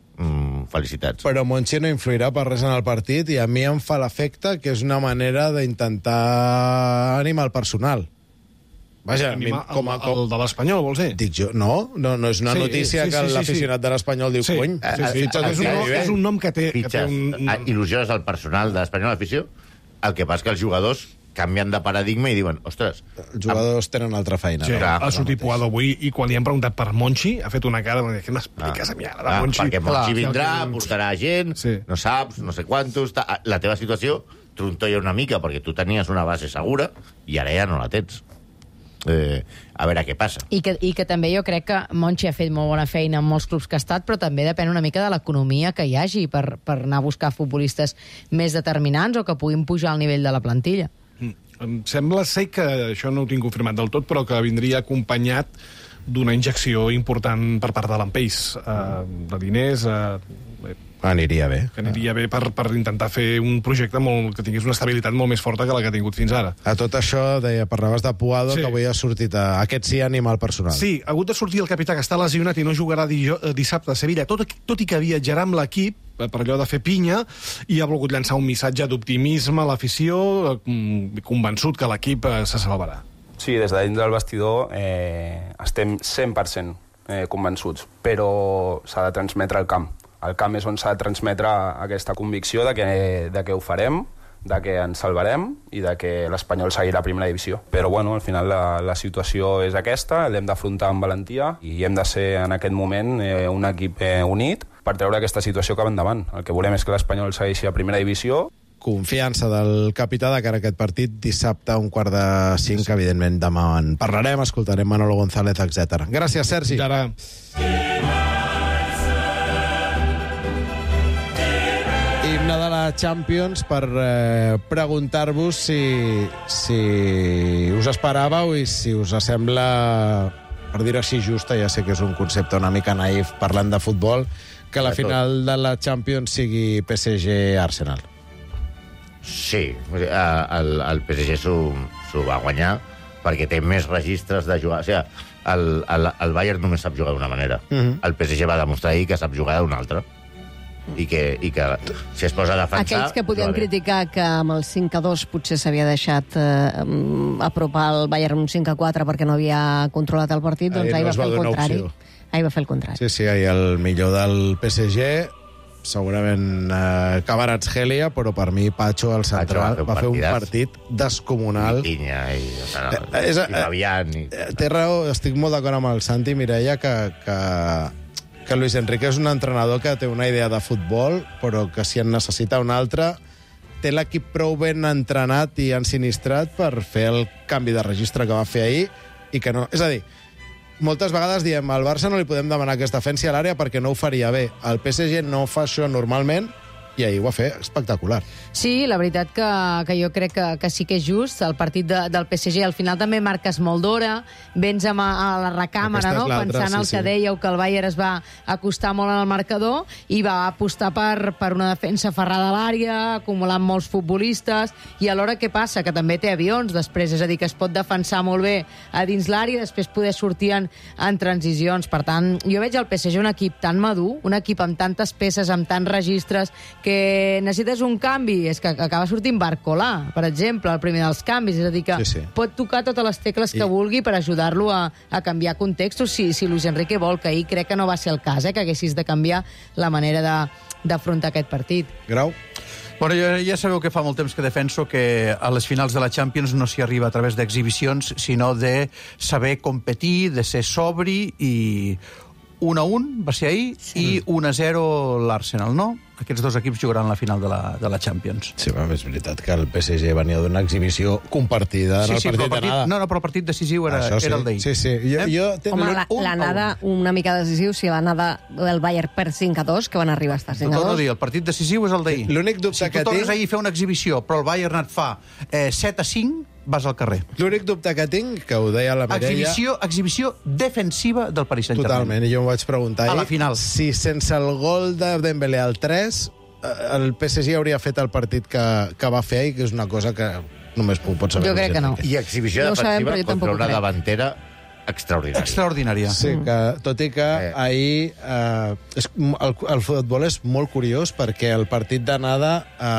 mm, felicitats. Però Monchi no influirà per res en el partit i a mi em fa l'efecte que és una manera d'intentar animar el personal. Vaja, Anima, com a, com... el de l'Espanyol, vols dir? Dic jo, no, no, no és una sí, notícia sí, sí, que sí, l'aficionat sí. de l'Espanyol diu, sí, cony. Sí, sí, sí. És, un nom, és un nom que té... Fitxes, que té un... il·lusions al personal de l'Espanyol d'afició, el que passa que els jugadors canvien de paradigma i diuen, ostres... Els jugadors amb... tenen altra feina. Sí, no? Ha sortit Puado avui i quan li han preguntat per Monchi ha fet una cara de què m'expliques ah. a mi ara de Monchi? Ah, perquè Monchi clar, vindrà, que... portarà gent, sí. no saps, no sé quantos... Ta... La teva situació trontolla una mica perquè tu tenies una base segura i ara ja no la tens. Eh, a veure què passa. I que, I que també jo crec que Monchi ha fet molt bona feina en molts clubs que ha estat, però també depèn una mica de l'economia que hi hagi per, per anar a buscar futbolistes més determinants o que puguin pujar al nivell de la plantilla. Mm. Em sembla ser que, això no ho tinc confirmat del tot, però que vindria acompanyat d'una injecció important per part de l'Empeix, eh, de diners... Eh, Aniria bé. Que aniria bé per, per intentar fer un projecte molt, que tingués una estabilitat molt més forta que la que ha tingut fins ara. A tot això, deia, parlaves de Puado, sí. que avui ha sortit a... Aquest sí anima el personal. Sí, ha hagut de sortir el capità que està lesionat i no jugarà di dissabte a Sevilla, tot, tot i que viatjarà amb l'equip per allò de fer pinya, i ha volgut llançar un missatge d'optimisme a l'afició, convençut que l'equip se salvarà. Sí, des de dins del vestidor eh, estem cent per cent eh, convençuts, però s'ha de transmetre al camp. El camp és on s'ha de transmetre aquesta convicció de que, de que ho farem, de que ens salvarem i de que l'Espanyol seguirà a primera divisió. Però bueno, al final la, la situació és aquesta, l'hem d'afrontar amb valentia i hem de ser en aquest moment eh, un equip eh, unit per treure aquesta situació cap endavant. El que volem és que l'Espanyol segueixi a primera divisió. Confiança del capità de cara a aquest partit dissabte a un quart de cinc, sí. evidentment demà en parlarem, escoltarem Manolo González, etcètera. Gràcies, Sergi. Ara. Himne de la Champions per eh, preguntar-vos si, si us esperàveu i si us sembla, per dir-ho així justa, ja sé que és un concepte una mica naïf parlant de futbol, que la final de la Champions sigui P S G-Arsenal. Sí, el, el P S G s'ho va guanyar perquè té més registres de jugar. O sigui, el, el, el Bayern només sap jugar d'una manera. Uh -huh. El P S G va demostrar ahir que sap jugar d'una altra. I que, i que si es posa a defensar... Aquells que podien criticar que amb el cinc a dos potser s'havia deixat eh, apropar el Bayern un cinc a quatre perquè no havia controlat el partit, doncs ahir, ahir va fer el contrari. Opció. Ahir va fer el contrari. Sí, sí, ahir el millor del P S G, segurament eh, Kvaratskhelia, però per mi Pacho, el central, Pacho va fer un, va fer un partit descomunal. I Pinya, i, o sigui, no, eh, és, i Fabián... I... Té raó, estic molt d'acord amb el Santi Mireia, que... que que Luis Enrique és un entrenador que té una idea de futbol, però que si en necessita una altra, té l'equip prou ben entrenat i ensinistrat per fer el canvi de registre que va fer ahir, i que no... És a dir, moltes vegades diem al Barça no li podem demanar que es defensi a l'àrea perquè no ho faria bé. El P S G no fa això normalment i ahir ho va fer espectacular. Sí, la veritat que, que jo crec que, que sí que és just. El partit de, del P S G al final també marques molt d'hora, vens amb a, a la recàmera, no? Pensant sí, el que sí. dèieu, que el Bayern es va acostar molt en el marcador i va apostar per, per una defensa ferrada a l'àrea, acumulant molts futbolistes, i alhora què passa? Que també té avions després, és a dir, que es pot defensar molt bé a dins l'àrea i després poder sortir en, en transicions. Per tant, jo veig el P S G un equip tan madur, un equip amb tantes peces, amb tants registres, que necessites un canvi, és que acaba sortint Barcolà, per exemple, el primer dels canvis, és a dir, que sí, sí. pot tocar totes les tecles que I... vulgui per ajudar-lo a, a canviar contextos, si, si Luis Enrique vol, que ahir crec que no va ser el cas, eh, que haguessis de canviar la manera d'afrontar aquest partit. Grau? Bueno, jo ja sabeu que fa molt temps que defenso que a les finals de la Champions no s'hi arriba a través d'exhibicions, sinó de saber competir, de ser sobri, i un a un va ser ahir, sí. i un a zero l'Arsenal, no? Aquests dos equips jugaran la final de la, de la Champions. Sí, però és veritat que el P S G venia d'una exhibició compartida en sí, el sí, partit, partit d'anada. No, no, però el partit decisiu era, sí. era el d'ahir. Sí, sí. Jo, eh? jo ten... Home, l'anada una mica decisiu, si l'anada del Bayern per cinc a dos, que van arribar a estar cinc a dos. Torno a dir, el partit decisiu és el d'ahir. L'únic dubte si que tu tornes tinc... ahir a fer una exhibició, però el Bayern et fa eh, set a cinc, vas al carrer. L'únic dubte que tinc, que ho deia la Mireia... Exhibició, exhibició defensiva del Paris Saint-Germain. Totalment, i jo m'ho vaig preguntar a la final. Si sense el gol de Dembélé al tres, el P S G hauria fet el partit que, que va fer, i que és una cosa que només ho pot saber. Jo crec que no. I exhibició no defensiva sabem, contra una davantera extraordinària. Extraordinària. Sí, que, tot i que eh. ahir eh, és, el, el futbol és molt curiós, perquè el partit d'anada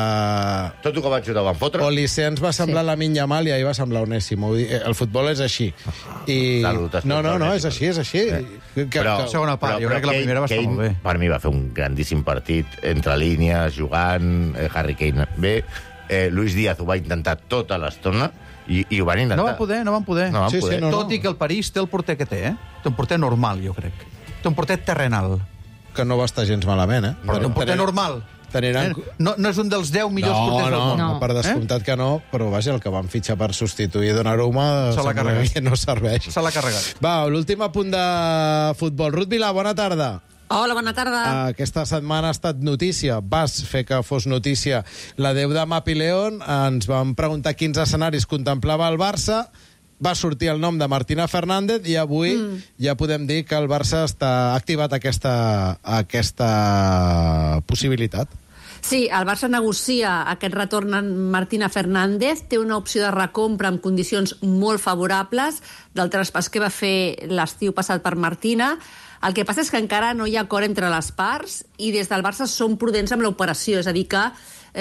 eh, tot el que van jugar van fotre. Olise ens va semblar sí. Lamine Yamal i ahir va semblar Onésimo. El futbol és així. I... Salut, no, no, no, és així, és així. Eh. Que, però, que, segona part, però, jo crec que la primera va estar Kane, molt bé. Per mi va fer un grandíssim partit, entre línies, jugant, eh, Harry Kane bé, eh, Luis Díaz ho va intentar tota l'estona, I, i ho van intentar. No van poder, no van poder. No van sí, poder. Sí, no, Tot no. i que el París té el porter que té, eh? Té un porter normal, jo crec. Té un porter terrenal. Que no va estar gens malament, eh? Però té un porter normal. Tenen... Eh? No, no és un dels deu millors no, porters no, del món. No, per descomptat eh? que no, però vaja, el que van fitxar per substituir Donnarumma se l'ha carregat. No serveix. Se l'ha carregat. Va, l'últim apunt de futbol. Ruth Vilà, bona tarda. Hola, bona tarda. Aquesta setmana ha estat notícia, vas fer que fos notícia l'adeu de Mapi León. Ens vam preguntar quins escenaris contemplava el Barça, va sortir el nom de Martina Fernández i avui mm. ja podem dir que el Barça està activat aquesta, aquesta possibilitat. Sí, el Barça negocia aquest retorn en Martina Fernández, té una opció de recompra amb condicions molt favorables del traspàs que va fer l'estiu passat per Martina. El que passa és que encara no hi ha acord entre les parts i des del Barça són prudents amb l'operació, és a dir que eh,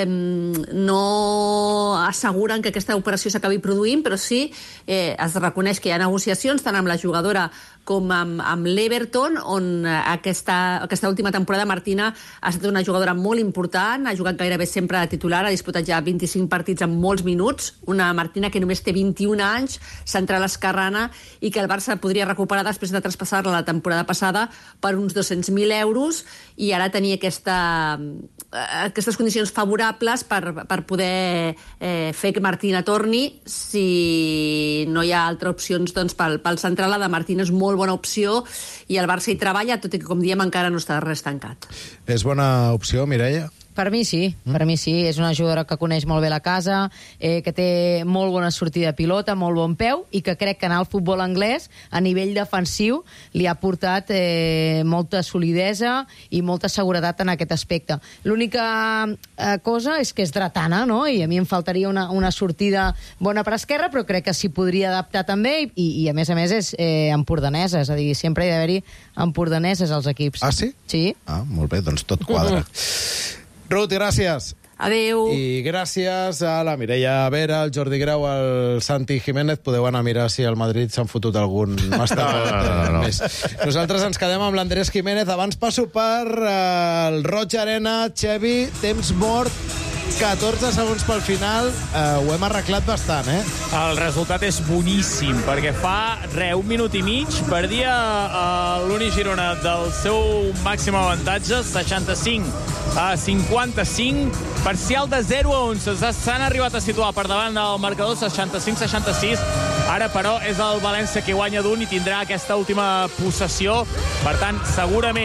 no asseguren que aquesta operació s'acabi produint, però sí eh, es reconeix que hi ha negociacions tant amb la jugadora com amb, amb l'Everton, on aquesta, aquesta última temporada Martina ha estat una jugadora molt important, ha jugat gairebé sempre de titular, ha disputat ja vint-i-cinc partits en molts minuts, una Martina que només té vint-i-un anys, central esquerrana, i que el Barça podria recuperar després de traspassar-la la temporada passada per uns dos-cents mil euros, i ara tenir aquesta, aquestes condicions favorables per, per poder eh, fer que Martina torni. Si no hi ha altres opcions, doncs pel, pel central la de Martina és molt bona opció i el Barça hi treballa, tot i que, com diem, encara no està res tancat. És bona opció, Mireia? Per mi sí, mm. per mi sí. És una jugadora que coneix molt bé la casa, eh, que té molt bona sortida de pilota, molt bon peu, i que crec que anar al futbol anglès, a nivell defensiu, li ha portat eh, molta solidesa i molta seguretat en aquest aspecte. L'única eh, cosa és que és dretana, no? I a mi em faltaria una, una sortida bona per esquerra, però crec que s'hi podria adaptar també, i, i a més a més és eh, empordanesa, és a dir, sempre hi ha d'haver-hi empordaneses als equips. Ah, sí? Sí. Ah, molt bé, doncs tot quadra. Ruth, gràcies. Adéu. I gràcies a la Mireia Vera, al Jordi Grau, al Santi Jiménez. Podeu anar a mirar si al Madrid s'han fotut algun màster no, no, no, no. més. Nosaltres ens quedem amb l'Andrés Jiménez. Abans passo per uh, el Roig Arena. Xevi, temps mort, catorze segons pel final. Uh, ho hem arreglat bastant, eh? El resultat és boníssim, perquè fa, re, un minut i mig, perdia uh, l'Uni Girona del seu màxim avantatge, seixanta-cinc a cinquanta-cinc, parcial de zero a onze. S'han arribat a situar per davant del marcador seixanta-cinc seixanta-sis. Ara, però, és el València que guanya d'un i tindrà aquesta última possessió. Per tant, segurament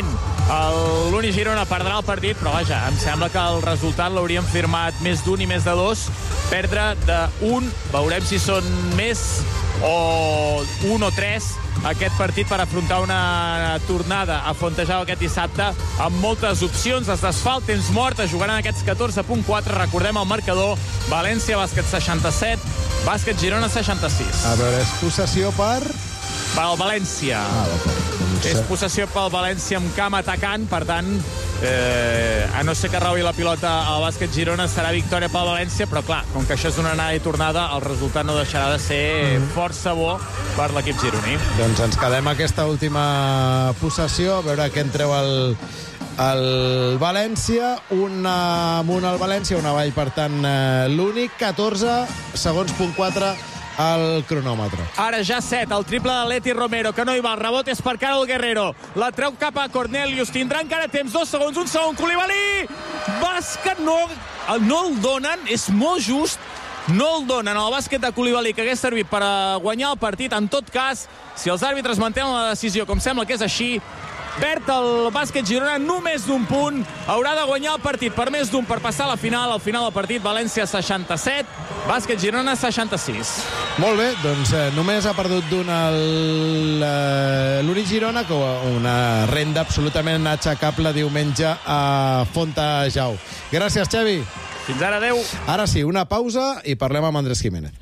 L'Uni Girona perdrà el partit, però vaja, em sembla que el resultat l'hauríem firmat més d'un i més de dos. Perdre d'un, veurem si són més o un o tres aquest partit per afrontar una tornada a Fontejau aquest dissabte amb moltes opcions. Es desfà el temps mort, es jugaran aquests catorze punt quatre. Recordem el marcador: València, bàsquet seixanta-set, bàsquet Girona seixanta-sis. A veure, és possessió per... Pel València. Ah, d'acord. Doncs... És possessió pel València amb camp atacant, per tant, eh, a no ser que robi la pilota al bàsquet Girona, serà victòria pel València, però clar, com que això és una anada i tornada, el resultat no deixarà de ser mm. força bo per l'equip gironí. Doncs ens quedem aquesta última possessió, a veure què en treu el, el València. Una amunt al València, una avall, per tant, l'únic. catorze segons punt quatre al cronòmetre. Ara ja set, el triple de Leti Romero, que no hi va, el rebot és per Karol Guerrero, la treu cap a Cornelius, tindrà encara temps, dos segons, un segon, Koulibaly, bàsquet, no, no el donen, és molt just, no el donen al bàsquet de Koulibaly, que hagués servit per guanyar el partit. En tot cas, si els àrbitres mantenen la decisió, com sembla que és així, perd el bàsquet Girona només d'un punt, haurà de guanyar el partit per més d'un per passar a la final. Al final del partit, València seixanta-set, bàsquet Girona seixanta-sis. Molt bé, doncs eh, només ha perdut d'un l'Uni Girona, que una renda absolutament aixecable diumenge a Fontejau. Gràcies, Xavi. Fins ara, adeu. Ara sí, una pausa i parlem amb Andrés Jiménez.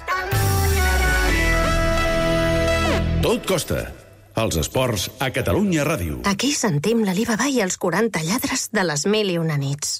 Tot costa. Els esports a Catalunya Ràdio. Aquí sentim l'Alibaba i els quaranta lladres de les mil i una nits.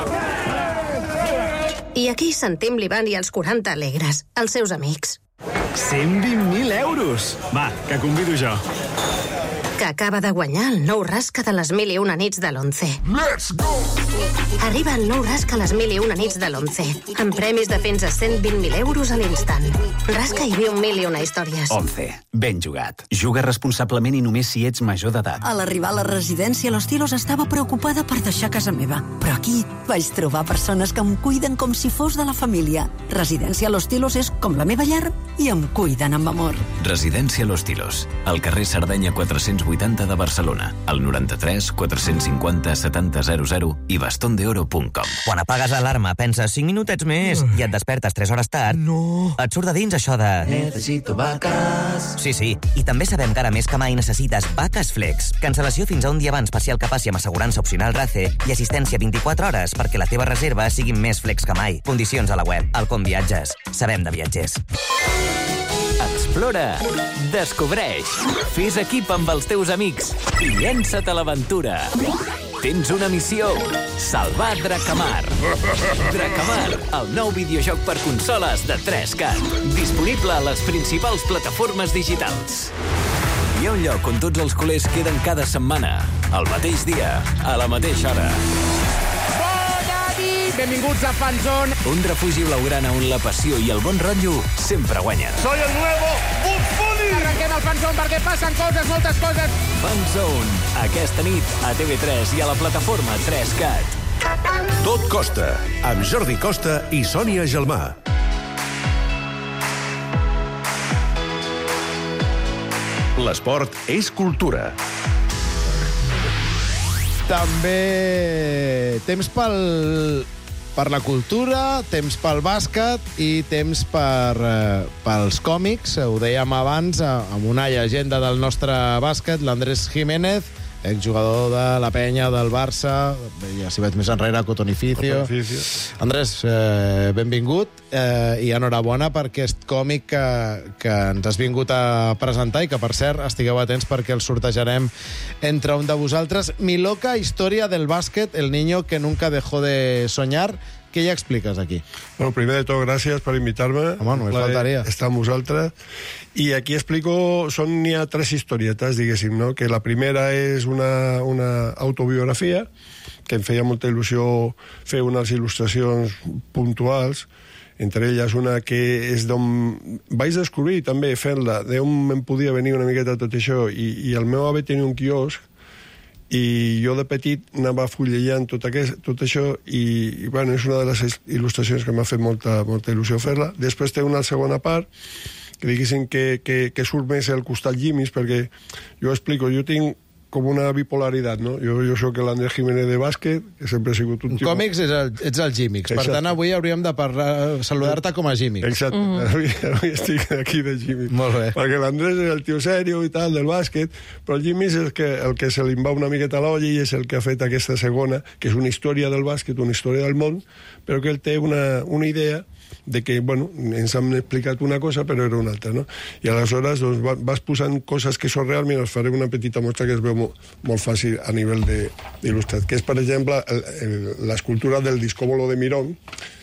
I aquí sentim l'Ivan i els quaranta alegres, els seus amics. cent vint mil euros! Va, que convido jo. Que acaba de guanyar el nou rasca de les mil i una nits de l'Once. Let's go! Arriba el nou rasca a les mil i una nits de l'Once, amb premis de fins a cent vint mil euros a l'instant. Rasca i viu mil i una històries. Once. Ben jugat. Juga responsablement i només si ets major d'edat. A l'arribar a la residència, Los Tilos estava preocupada per deixar casa meva. Però aquí vaig trobar persones que em cuiden com si fos de la família. Residència Los Tilos és com la meva llar i em cuiden amb amor. Residència Los Tilos, al carrer Sardenya quatre-cents vuitanta de Barcelona, al noranta-tres quatre-cents cinquanta setanta zero zero i baston de oro punt com. Quan apagues l'alarma, penses cinc minutets més i et despertes tres hores tard. No. Et surt de dins això de... Necesito vacas. Sí, sí. I també sabem que ara més que mai necessites Vaques Flex. Cancel·lació fins a un dia abans parcial que passi amb assegurança opcional RACE i assistència vint-i-quatre hores perquè la teva reserva sigui més flex que mai. Condicions a la web. Alcom Viatges. Sabem de viatgers. Explora, descobreix, fes equip amb els teus amics i llença't a l'aventura. Tens una missió: salvar Dracamar. Dracamar, el nou videojoc per consoles de tres cat. Disponible a les principals plataformes digitals. Hi ha un lloc on tots els culers queden cada setmana, al mateix dia, a la mateixa hora. Benvinguts a Fanzone. Un refugi blaugrana on la passió i el bon rotllo sempre guanyen. Soy el nuevo Bugs Bunny. Arrenquem el Fanzone perquè passen coses, moltes coses. Fanzone, aquesta nit a T V tres i a la plataforma tres cat. Tot costa, amb Jordi Costa i Sònia Gelmà. L'esport és cultura. També temps pel, per la cultura, temps pel bàsquet i temps per, eh, pels còmics. Ho dèiem abans, amb una llegenda del nostre bàsquet, l'Andrés Jiménez, exjugador de la Penya, del Barça, ja si vaig més enrere, Cotonificio. Cotonificio. Andrés, eh, benvingut eh, i enhorabona per aquest còmic que, que ens has vingut a presentar i que, per cert, estigueu atents perquè el sortejarem entre un de vosaltres. Mi loca historia del bàsquet, el niño que nunca dejó de soñar. Què hi expliques aquí? Bueno, primer de tot, gràcies per invitar-me. Home, no me faltaria. Estar amb vosaltres. I aquí explico, són n'hi ha tres historietes, diguéssim, no? Que la primera és una, una autobiografia, que em feia molta il·lusió fer unes il·lustracions puntuals, entre elles una que és d'on vaig descobrir també fent-la, d'on em podia venir una miqueta tot això, i, i el meu avi tenia un quiosc, i jo de petit anava fullejant tot, aquest, tot això i, i bueno, és una de les il·lustracions que m'ha fet molta, molta il·lusió fer-la. Després té una segona part que diguéssim que, que, que surt més al costat llimis, perquè jo explico, jo tinc com una bipolaritat, no? Jo, jo sóc l'Andrés Jiménez de bàsquet, que sempre he sigut un tipus... Còmics és el, ets el Gímix. Per tant, avui hauríem de parlar, saludar-te com a Gímix. Exacte. Mm. Avui, avui estic aquí de Gímix. Molt bé. Perquè l'Andrés és el tio sèrio i tal, del bàsquet, però el Gímix és que, el que se li va una miqueta a l'olla i és el que ha fet aquesta segona, que és una història del bàsquet, una història del món, però que ell té una, una idea de que, bueno, ens han explicat una cosa però era una altra, no? I aleshores doncs, vas posant coses que són realment, us faré una petita mostra que es veu molt, molt fàcil a nivell d'il·lustrat, que és, per exemple, l'escultura del discòbolo de Mirón,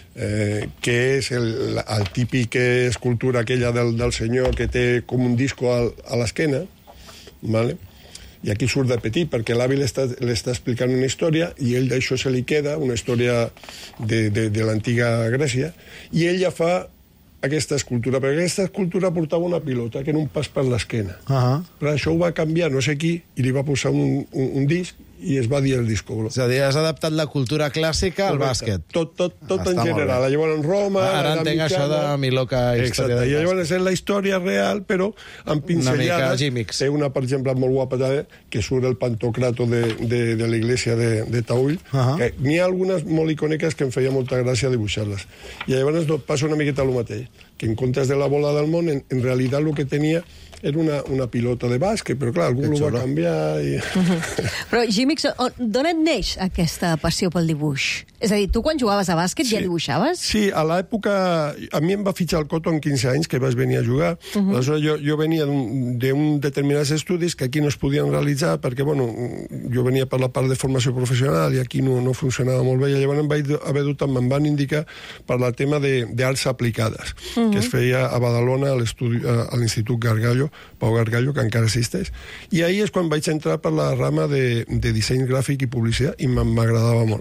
eh, que és el, el típic escultura aquella del, del senyor que té com un disco al, a l'esquena, ¿vale? I aquí surt de petit, perquè l'avi li està, està explicant una història i ell d'això se li queda, una història de, de, de l'antiga Grècia, i ell ja fa aquesta escultura, perquè aquesta escultura portava una pilota, que era un pas per l'esquena. Uh -huh. Però això ho va canviar no sé qui, i li va posar un, un, un disc, i es va dir el disco. És a dir, has adaptat la cultura clàssica al bàsquet. Tot, tot, tot en general. Llavors en Roma... Ara entenc això de mi loca història de bàsquet. I llavors és la història real, però amb pinzellades. Té una, per exemple, molt guapa, que surt el Pantocrato de, de, de l'església de, de Taüll. Uh -huh. N'hi ha algunes molt icòniques que em feia molta gràcia dibuixar-les. I llavors no, passa una miqueta el mateix, que en comptes de la bola del món, en, en realitat el que tenia era una, una pilota de bàsquet, però clar, algú ho va canviar i... Però, Gímix, d'on et neix aquesta passió pel dibuix? És a dir, tu quan jugaves a bàsquet sí. ja dibuixaves? Sí, a l'època... A mi em va fitxar el Coto amb quinze anys, que vaig venir a jugar. Uh -huh. Aleshores, jo, jo venia d'un determinats estudis que aquí no es podien realitzar, perquè, bueno, jo venia per la part de formació professional i aquí no, no funcionava molt bé, i llavors em vaig haver dut, em van indicar per la tema d'arts aplicades, uh -huh. que es feia a Badalona, a l'Institut Gargallo, Pau Gargallo, que encara existeix. I ahir és quan vaig entrar per la rama de, de disseny gràfic i publicitat, i m'agradava molt.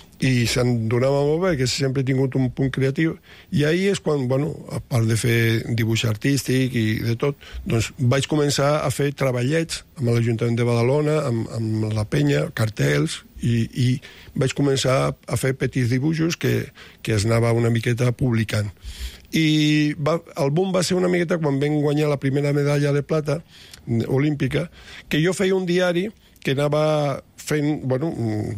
I se'n donava molt bé, que sempre he tingut un punt creatiu, i ahir és quan, bueno, a part de fer dibuix artístic i de tot, doncs vaig començar a fer treballets amb l'Ajuntament de Badalona, amb, amb la penya, cartells, i, i vaig començar a fer petits dibuixos que, que es anava una miqueta publicant. I va, el boom va ser una miqueta quan vam guanyar la primera medalla de plata olímpica, que jo feia un diari que anava fent, bueno,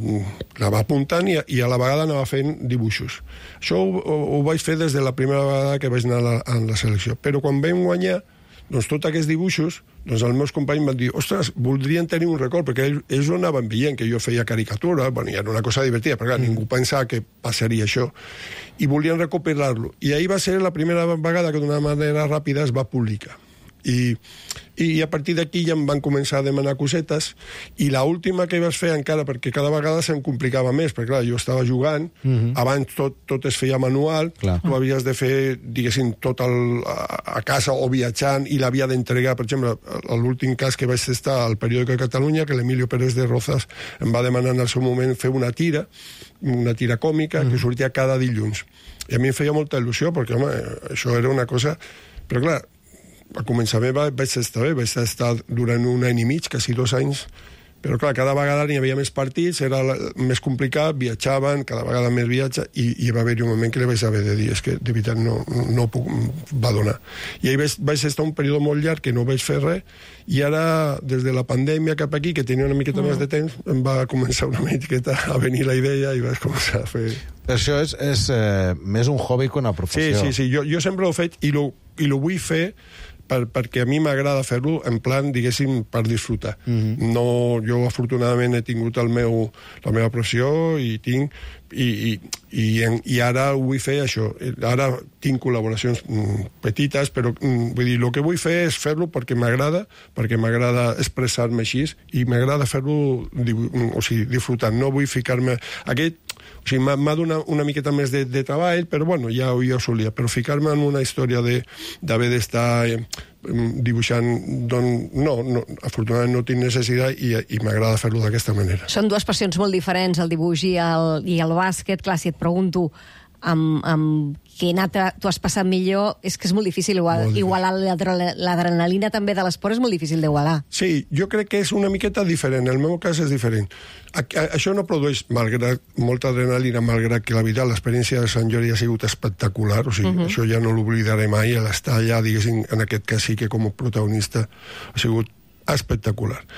anava apuntant i, i a la vegada anava fent dibuixos. Això ho, ho, ho vaig fer des de la primera vegada que vaig anar a la, a la selecció. Però quan vam guanyar, doncs tots aquests dibuixos, doncs els meus companys van dir, ostres, voldrien tenir un record, perquè ells, ells ho anaven veient, que jo feia caricatura, bueno, i era una cosa divertida, perquè clar, mm. ningú pensava que passaria això, i volien recopilar-lo. I ahir va ser la primera vegada que d'una manera ràpida es va publicar. I, i a partir d'aquí ja em van començar a demanar cosetes, i l'última que vaig fer encara, perquè cada vegada se'm complicava més, perquè clar, jo estava jugant, mm-hmm. abans tot, tot es feia manual, clar. Tu havies de fer, diguéssim, tot el, a, a casa o viatjant, i l'havia d'entregar, per exemple, l'últim cas que vaig estar al periòdic de Catalunya, que l'Emilio Pérez de Rozas em va demanar en el seu moment fer una tira, una tira còmica, mm-hmm. que sortia cada dilluns. I a mi em feia molta il·lusió, perquè, home, això era una cosa... Però clar, a començament vaig estar bé, vaig estar durant un any i mig, quasi dos anys, però clar, cada vegada n'hi havia més partits, era més complicat, viatjaven, cada vegada més viatge, i, i va haver-hi un moment que li vaig haver de dir, és que de veritat no, no puc, va donar. I ahir vaig, vaig estar un període molt llarg que no vaig fer res, i ara, des de la pandèmia cap aquí, que tenia una miqueta mm. més de temps, em va començar una miqueta a venir la idea i vaig començar a fer... Això és, és eh, més un hobby que una professió. Sí, sí, sí, jo, jo sempre ho he fet i lo, i lo vull fer per, perquè a mi m'agrada fer-lo en plan, diguéssim, per disfrutar. Mm-hmm. No, jo afortunadament he tingut el meu, la meva professió i tinc i, i, i, i ara ho vull fer això. Ara tinc col·laboracions mm, petites, però mm, vull dir, el que vull fer és fer-lo perquè m'agrada, perquè m'agrada expressar-me així i m'agrada fer-lo, o sigui, disfrutant. No vull ficar-me... Aquest, o sigui, m'ha donat una miqueta més de, de treball, però bueno, ja, ja ho solia. Però ficar-me en una història d'haver de, d'estar eh, dibuixant, doncs, no, no, afortunadament no tinc necessitat i, i m'agrada fer-lo d'aquesta manera. Són dues passions molt diferents, el dibuix i el, i el bàsquet. Clar, si et pregunto amb, amb quin altre tu has passat millor, és que és molt difícil igual, molt difícil. Igualar l'adrenalina també de l'esport és molt difícil d'igualar. Sí, jo crec que és una miqueta diferent, el meu cas és diferent. A, a, això no produeix, malgrat molta adrenalina, malgrat que la veritat l'experiència de Sant Jordi ha sigut espectacular, o sigui, uh-huh. això ja no l'oblidaré mai, l'estar allà, diguéssim, en aquest cas sí que com a protagonista ha sigut espectacular.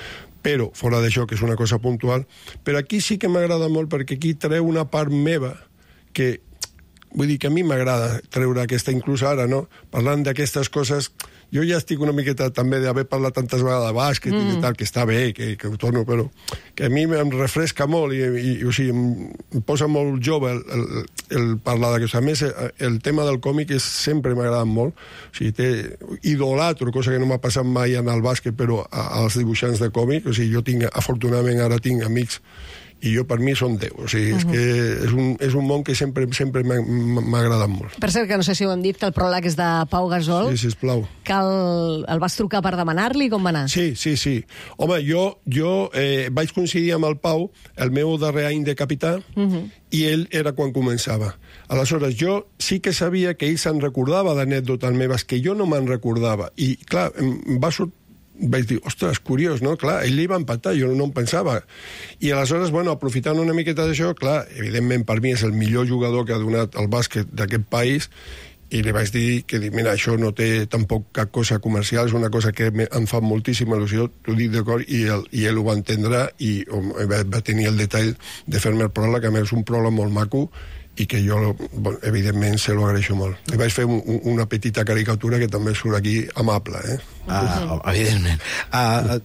però fora d'això, que és una cosa puntual. Però aquí sí que m'agrada molt, perquè aquí treu una part meva que, vull dir que a mi m'agrada treure aquesta, inclús ara, no? Parlant d'aquestes coses, jo ja estic una miqueta també d'haver parlat tantes vegades de bàsquet mm. i tal, que està bé, que, que ho torno, però que a mi em refresca molt i, i, i o sigui, em, em posa molt jove el, el, el parlar d'aquesta. A més, el tema del còmic és, sempre m'ha agradat molt. O sigui, té idolatro, cosa que no m'ha passat mai en el bàsquet, però a, als dibuixants de còmic. O sigui, jo tinc, afortunadament, ara tinc amics i jo per mi són déu, o sigui, uh -huh. és que és un, és un món que sempre, sempre m'ha agradat molt. Per cert, que no sé si ho hem dit, que el pròleg és de Pau Gasol. Sí, sisplau. Que el, el vas trucar per demanar-li, com va anar? Sí, sí, sí. Home, jo, jo eh, vaig coincidir amb el Pau el meu darrer any de capità, uh -huh. i ell era quan començava. Aleshores, jo sí que sabia que ell se'n recordava d'anècdotes meves que jo no me'n recordava, i clar, em va sortir, vaig dir, ostres, curiós, no? Clar, ell li va empatar, jo no em pensava. I aleshores, bueno, aprofitant una miqueta d'això, clar, evidentment per mi és el millor jugador que ha donat el bàsquet d'aquest país, i li vaig dir que, mira, això no té tampoc cap cosa comercial, és una cosa que em fa moltíssima il·lusió, t'ho dic d'acord, i, el, i ell ho va entendre i va, va tenir el detall de fer-me el pròleg, que a més és un pròleg molt maco, i que jo, bon, evidentment, se lo agraeixo molt. Li vaig fer un, una petita caricatura que també surt aquí amable, eh? Ah, evidentment. Ah,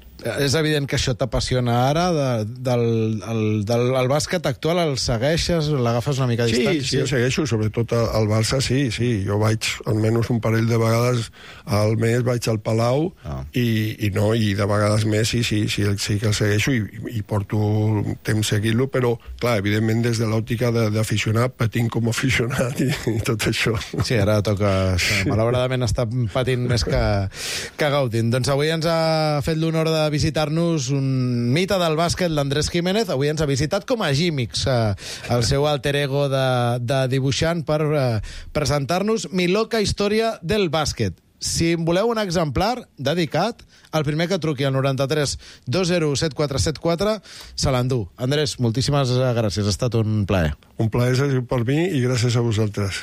és evident que això t'apassiona ara, de, del, el, del el bàsquet actual, el segueixes, l'agafes una mica a distància? Sí, sí, jo segueixo, sobretot al Barça, sí, sí. Jo vaig, almenys un parell de vegades al mes, vaig al Palau, ah. i, i no, i de vegades més, sí, sí, sí, sí que el segueixo, i, i porto temps seguint-lo, però, clar, evidentment, des de l'òptica d'aficionat, patint com a aficionat i, i tot això. Sí, ara toca... Malauradament està patint més que, que gaudint. Doncs avui ens ha fet l'honor de visitar-nos un mite del bàsquet, l'Andrés Jiménez. Avui ens ha visitat com a Gímix, eh, el seu alter ego de, de dibuixant, per eh, presentar-nos Mi loca història del bàsquet. Si en voleu un exemplar dedicat, el primer que truqui al noranta-tres dos zero set quatre set quatre se l'endú. Andrés, moltíssimes gràcies, ha estat un plaer. Un plaer per mi i gràcies a vosaltres.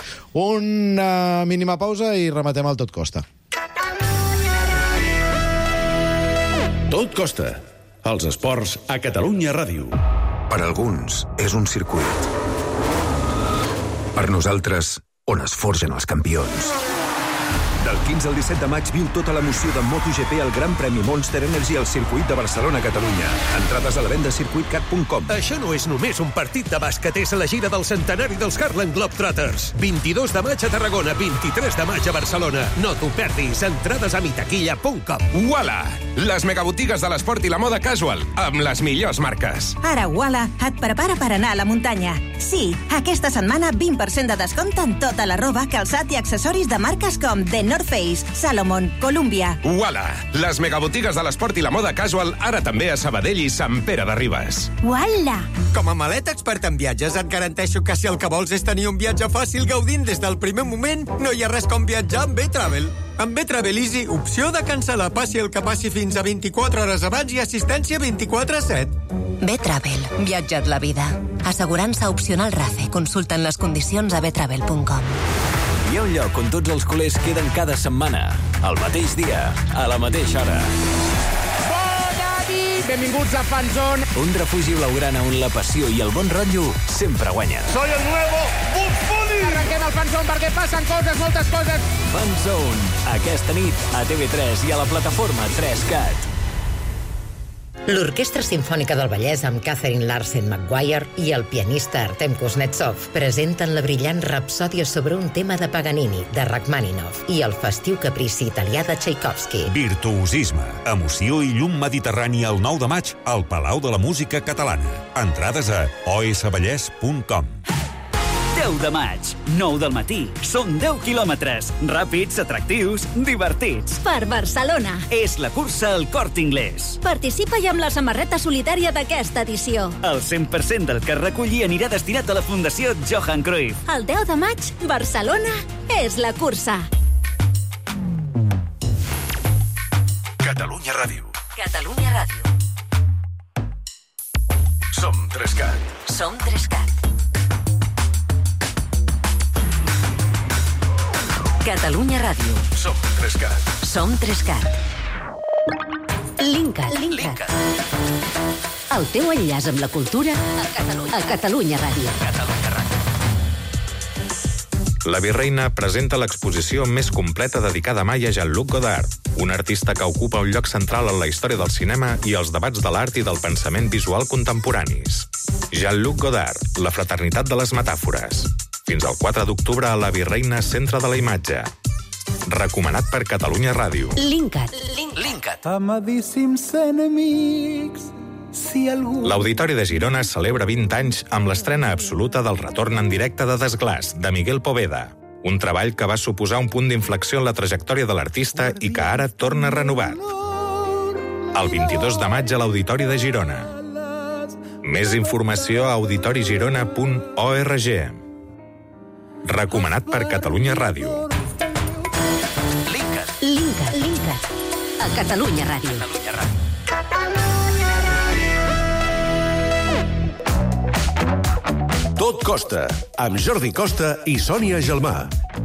Una mínima pausa i rematem el Tot Costa. Tot costa. Els esports a Catalunya Ràdio. Per alguns és un circuit. Per nosaltres, on es forgen els campions. Del quinze al disset de maig viu tota l'emoció de MotoGP al Gran Premi Monster Energy al circuit de Barcelona-Catalunya. Entrades a la venda a circuit cat punt com. Això no és només un partit de bàsquet, és la gira del centenari dels Harlem Globetrotters. vint-i-dos de maig a Tarragona, vint-i-tres de maig a Barcelona. No t'ho perdis. Entrades a mitaquilla punt com. Uala! Les megabotigues de l'esport i la moda casual, amb les millors marques. Ara Uala et prepara per anar a la muntanya. Sí, aquesta setmana vint per cent de descompte en tota la roba, calçat i accessoris de marques com The North Face, Salomon, Columbia. Uala! Les megabotigues de l'esport i la moda casual, ara també a Sabadell i Sant Pere de Ribes. Uala! Com a maleta expert en viatges, et garanteixo que si el que vols és tenir un viatge fàcil gaudint des del primer moment, no hi ha res com viatjar amb B-Travel. Amb B-Travel Easy, opció de cancel·lar passi el que passi fins a vint-i-quatre hores abans i assistència vint-i-quatre set. B-Travel. Viatja't la vida. Assegurança opcional RAFE. Consulten les condicions a b travel punt com. Hi ha un lloc on tots els culers queden cada setmana, al mateix dia, a la mateixa hora. Bona nit! Benvinguts a Fanzone. Un refugi blaugrana on la passió i el bon rotllo sempre guanyen. Soy el nuevo Bugs Bunny! Arrenquem el Fanzone perquè passen coses, moltes coses. Fanzone, aquesta nit a T V tres i a la plataforma tres cat. L'Orquestra Simfònica del Vallès amb Catherine Larsen McGuire i el pianista Artem Kuznetsov presenten la brillant rapsòdia sobre un tema de Paganini, de Rachmaninoff, i el festiu caprici italià de Tchaikovsky. Virtuosisme, emoció i llum mediterrani el nou de maig al Palau de la Música Catalana. Entrades a o s vallès punt com. deu de maig, nou del matí. Són deu quilòmetres. Ràpids, atractius, divertits. Per Barcelona. És la cursa al Corte Inglés. Participa-hi amb la samarreta solidària d'aquesta edició. El cent per cent del que es reculli anirà destinat a la Fundació Johan Cruyff. El deu de maig, Barcelona és la cursa. Catalunya Ràdio. Catalunya Ràdio. Som tres cat. Som tres cat. Catalunya Ràdio. Som tres cat. Som tres cat. Linkat. Linkat. El teu enllaç amb la cultura a Catalunya, a Catalunya Ràdio. Catalunya Ràdio. La Virreina presenta l'exposició més completa dedicada mai a Jean-Luc Godard, un artista que ocupa un lloc central en la història del cinema i els debats de l'art i del pensament visual contemporanis. Jean-Luc Godard, la fraternitat de les metàfores. Fins al quatre d'octubre a la Virreina, Centre de la Imatge. Recomanat per Catalunya Ràdio. Linkat. Linkat. Amadíssims enemics, si algú... L'Auditori de Girona celebra vint anys amb l'estrena absoluta del retorn en directe de Desglaç, de Miguel Poveda. Un treball que va suposar un punt d'inflexió en la trajectòria de l'artista i que ara torna renovat. El vint-i-dos de maig a l'Auditori de Girona. Més informació a auditori girona punt org. Recomanat per Catalunya Ràdio. Linkat. Linkat. Linkat. A Catalunya Ràdio. Catalunya Ràdio. Tot costa, amb Jordi Costa i Sònia Gelmà.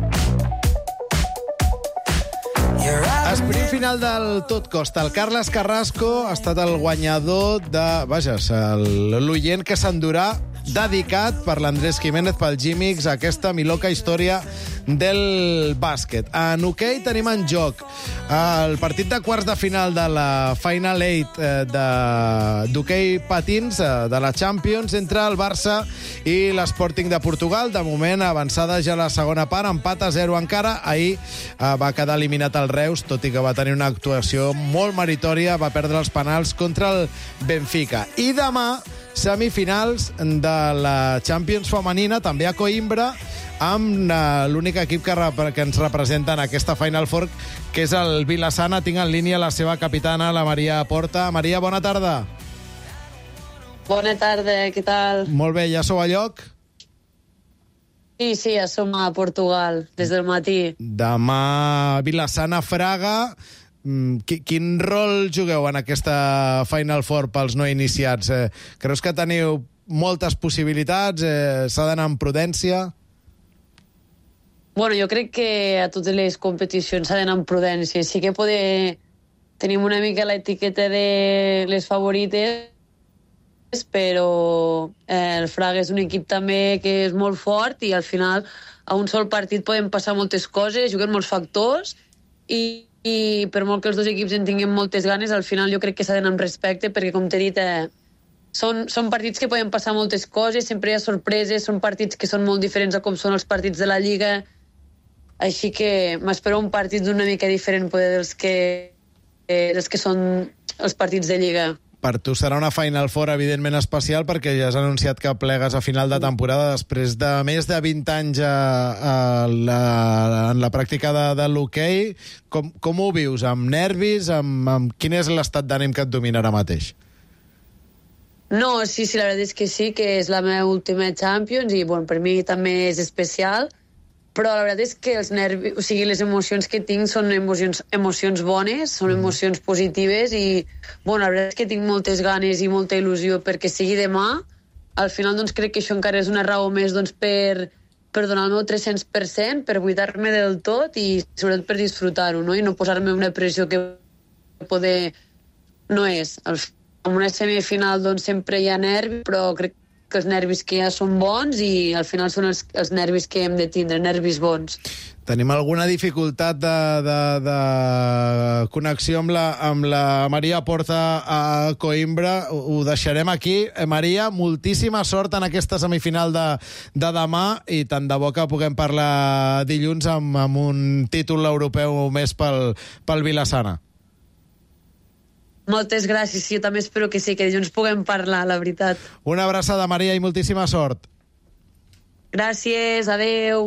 Esprint final del Tot Costa. El Carles Carrasco ha estat el guanyador de... Vaja, l'oient que s'endurà dedicat per l'Andrés Jiménez, pel Gimix, aquesta miloca història del bàsquet. En hoquei tenim en joc el partit de quarts de final de la Final Eight d'hoquei patins de la Champions entre el Barça i l'Sporting de Portugal. De moment, avançada ja la segona part, empat a zero encara. Ahir va quedar eliminat el Reus, tot i que va tenir una actuació molt meritòria, va perdre els penals contra el Benfica. I demà, semifinals de la Champions femenina, també a Coimbra, amb l'únic equip que, que ens representa en aquesta Final Four, que és el Vilassana. Tinc en línia la seva capitana, la Maria Porta. Maria, bona tarda. Bona tarda, què tal? Molt bé, ja sou a lloc? Sí, sí, ja som a Portugal, des del matí. Demà Vilassana-Fraga. Quin rol jugueu en aquesta Final Four pels no iniciats? Eh, creus que teniu moltes possibilitats? Eh, S'ha d'anar amb prudència? Bueno, jo crec que a totes les competicions s'ha d'anar amb prudència. Sí que poder... tenim una mica l'etiqueta de les favorites, però eh, el Fraga és un equip també que és molt fort i al final a un sol partit poden passar moltes coses, juguen molts factors i i per molt que els dos equips en tinguin moltes ganes, al final jo crec que s'ha d'anar amb respecte, perquè, com t'he dit, eh, són, són partits que poden passar moltes coses, sempre hi ha sorpreses, són partits que són molt diferents a com són els partits de la Lliga, així que m'espero un partit una mica diferent poder dels que, eh, dels que són els partits de Lliga. Per tu serà una Final Four evidentment especial, perquè ja has anunciat que plegues a final de temporada després de més de vint anys a, a la, en la pràctica de, de l'hoquei. Com, com ho vius? Amb nervis? Amb, amb... Quin és l'estat d'ànim que et domina ara mateix? No, sí, sí, la veritat és que sí, que és la meva última Champions i bueno, per mi també és especial, però la veritat és que els nervis, o sigui, les emocions que tinc són emocions, emocions bones, són emocions positives i, bueno, la veritat és que tinc moltes ganes i molta il·lusió perquè sigui demà. Al final, doncs, crec que això encara és una raó més, doncs, per, per donar el meu tres-cents per cent, per buidar-me del tot i, sobretot, per disfrutar-ho, no? I no posar-me una pressió que poder no és. En una semifinal, doncs, sempre hi ha nervis, però crec que els nervis que ja són bons i al final són els, els nervis que hem de tindre, nervis bons. Tenim alguna dificultat de, de, de connexió amb la, amb la Maria Porta a Coimbra. Ho deixarem aquí. Maria, moltíssima sort en aquesta semifinal de, de demà i tant de bo que puguem parlar dilluns amb, amb un títol europeu més pel, pel Vilassana. Moltes gràcies, jo també espero que sí, que dilluns puguem parlar, la veritat. Una abraçada, Maria, i moltíssima sort. Gràcies, adeu.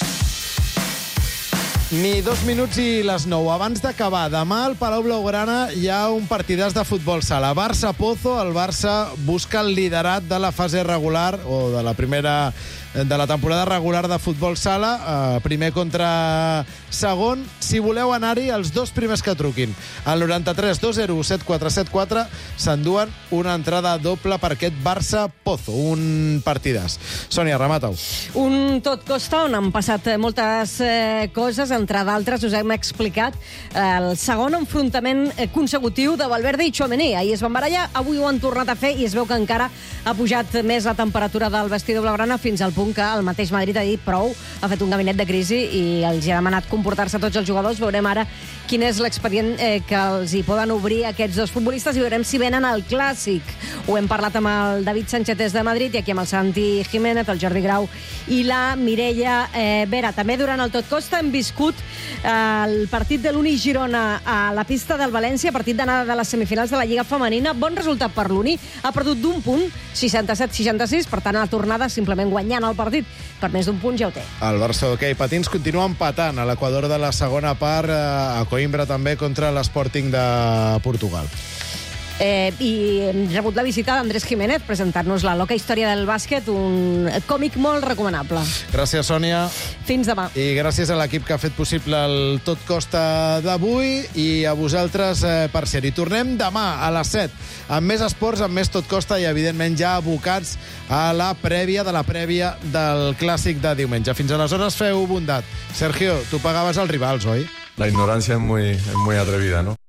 Ni dos minuts i les nou. Abans d'acabar, demà al Palau Blaugrana hi ha un partidàs de futbol sala. Barça-Pozo, el Barça busca el liderat de la fase regular o de la primera de la temporada regular de futbol sala, eh, primer contra segon. Si voleu anar-hi, els dos primers que truquin al noranta-tres dos zero u set quatre set quatre s'enduen una entrada doble per aquest Barça-Pozo, un partidàs. Sònia, remata-ho. Un tot costa on han passat moltes eh, coses, entre d'altres us hem explicat el segon enfrontament consecutiu de Valverde i Tchouaméni. Ahir es van barallar, avui ho han tornat a fer i es veu que encara ha pujat més la temperatura del vestidor blaugrana fins al punt que el mateix Madrid ha dit prou, ha fet un gabinet de crisi i els ha demanat comportar-se tots els jugadors. Veurem ara quin és l'expedient eh, que els hi poden obrir aquests dos futbolistes i veurem si venen al Clàssic. Ho hem parlat amb el David Sánchez des de Madrid i aquí amb el Santi Jiménez, el Jordi Grau i la Mireia eh, Vera. També durant el Tot Costa hem viscut eh, el partit de l'Uni Girona a la pista del València, partit d'anada de les semifinals de la Lliga Femenina. Bon resultat per l'Uni, ha perdut d'un punt, seixanta-set seixanta-sis, per tant a la tornada simplement guanyant el partit per més d'un punt ja ho té. El Barça d'hoquei patins continua empatant a l'equador de la segona part, a Coimbra també contra l'Sporting de Portugal. Eh, I hem rebut la visita d'Andrés Jiménez presentar-nos la loca història del bàsquet, un còmic molt recomanable. Gràcies, Sònia. Fins demà. I gràcies a l'equip que ha fet possible el Tot Costa d'avui i a vosaltres eh, per ser-hi. Tornem demà a les set amb més esports, amb més Tot Costa i, evidentment, ja abocats a la prèvia de la prèvia del Clàssic de diumenge. Fins aleshores, feu bondat. Sergio, tu pagaves els rivals, oi? La ignorancia es muy, es muy atrevida, ¿no?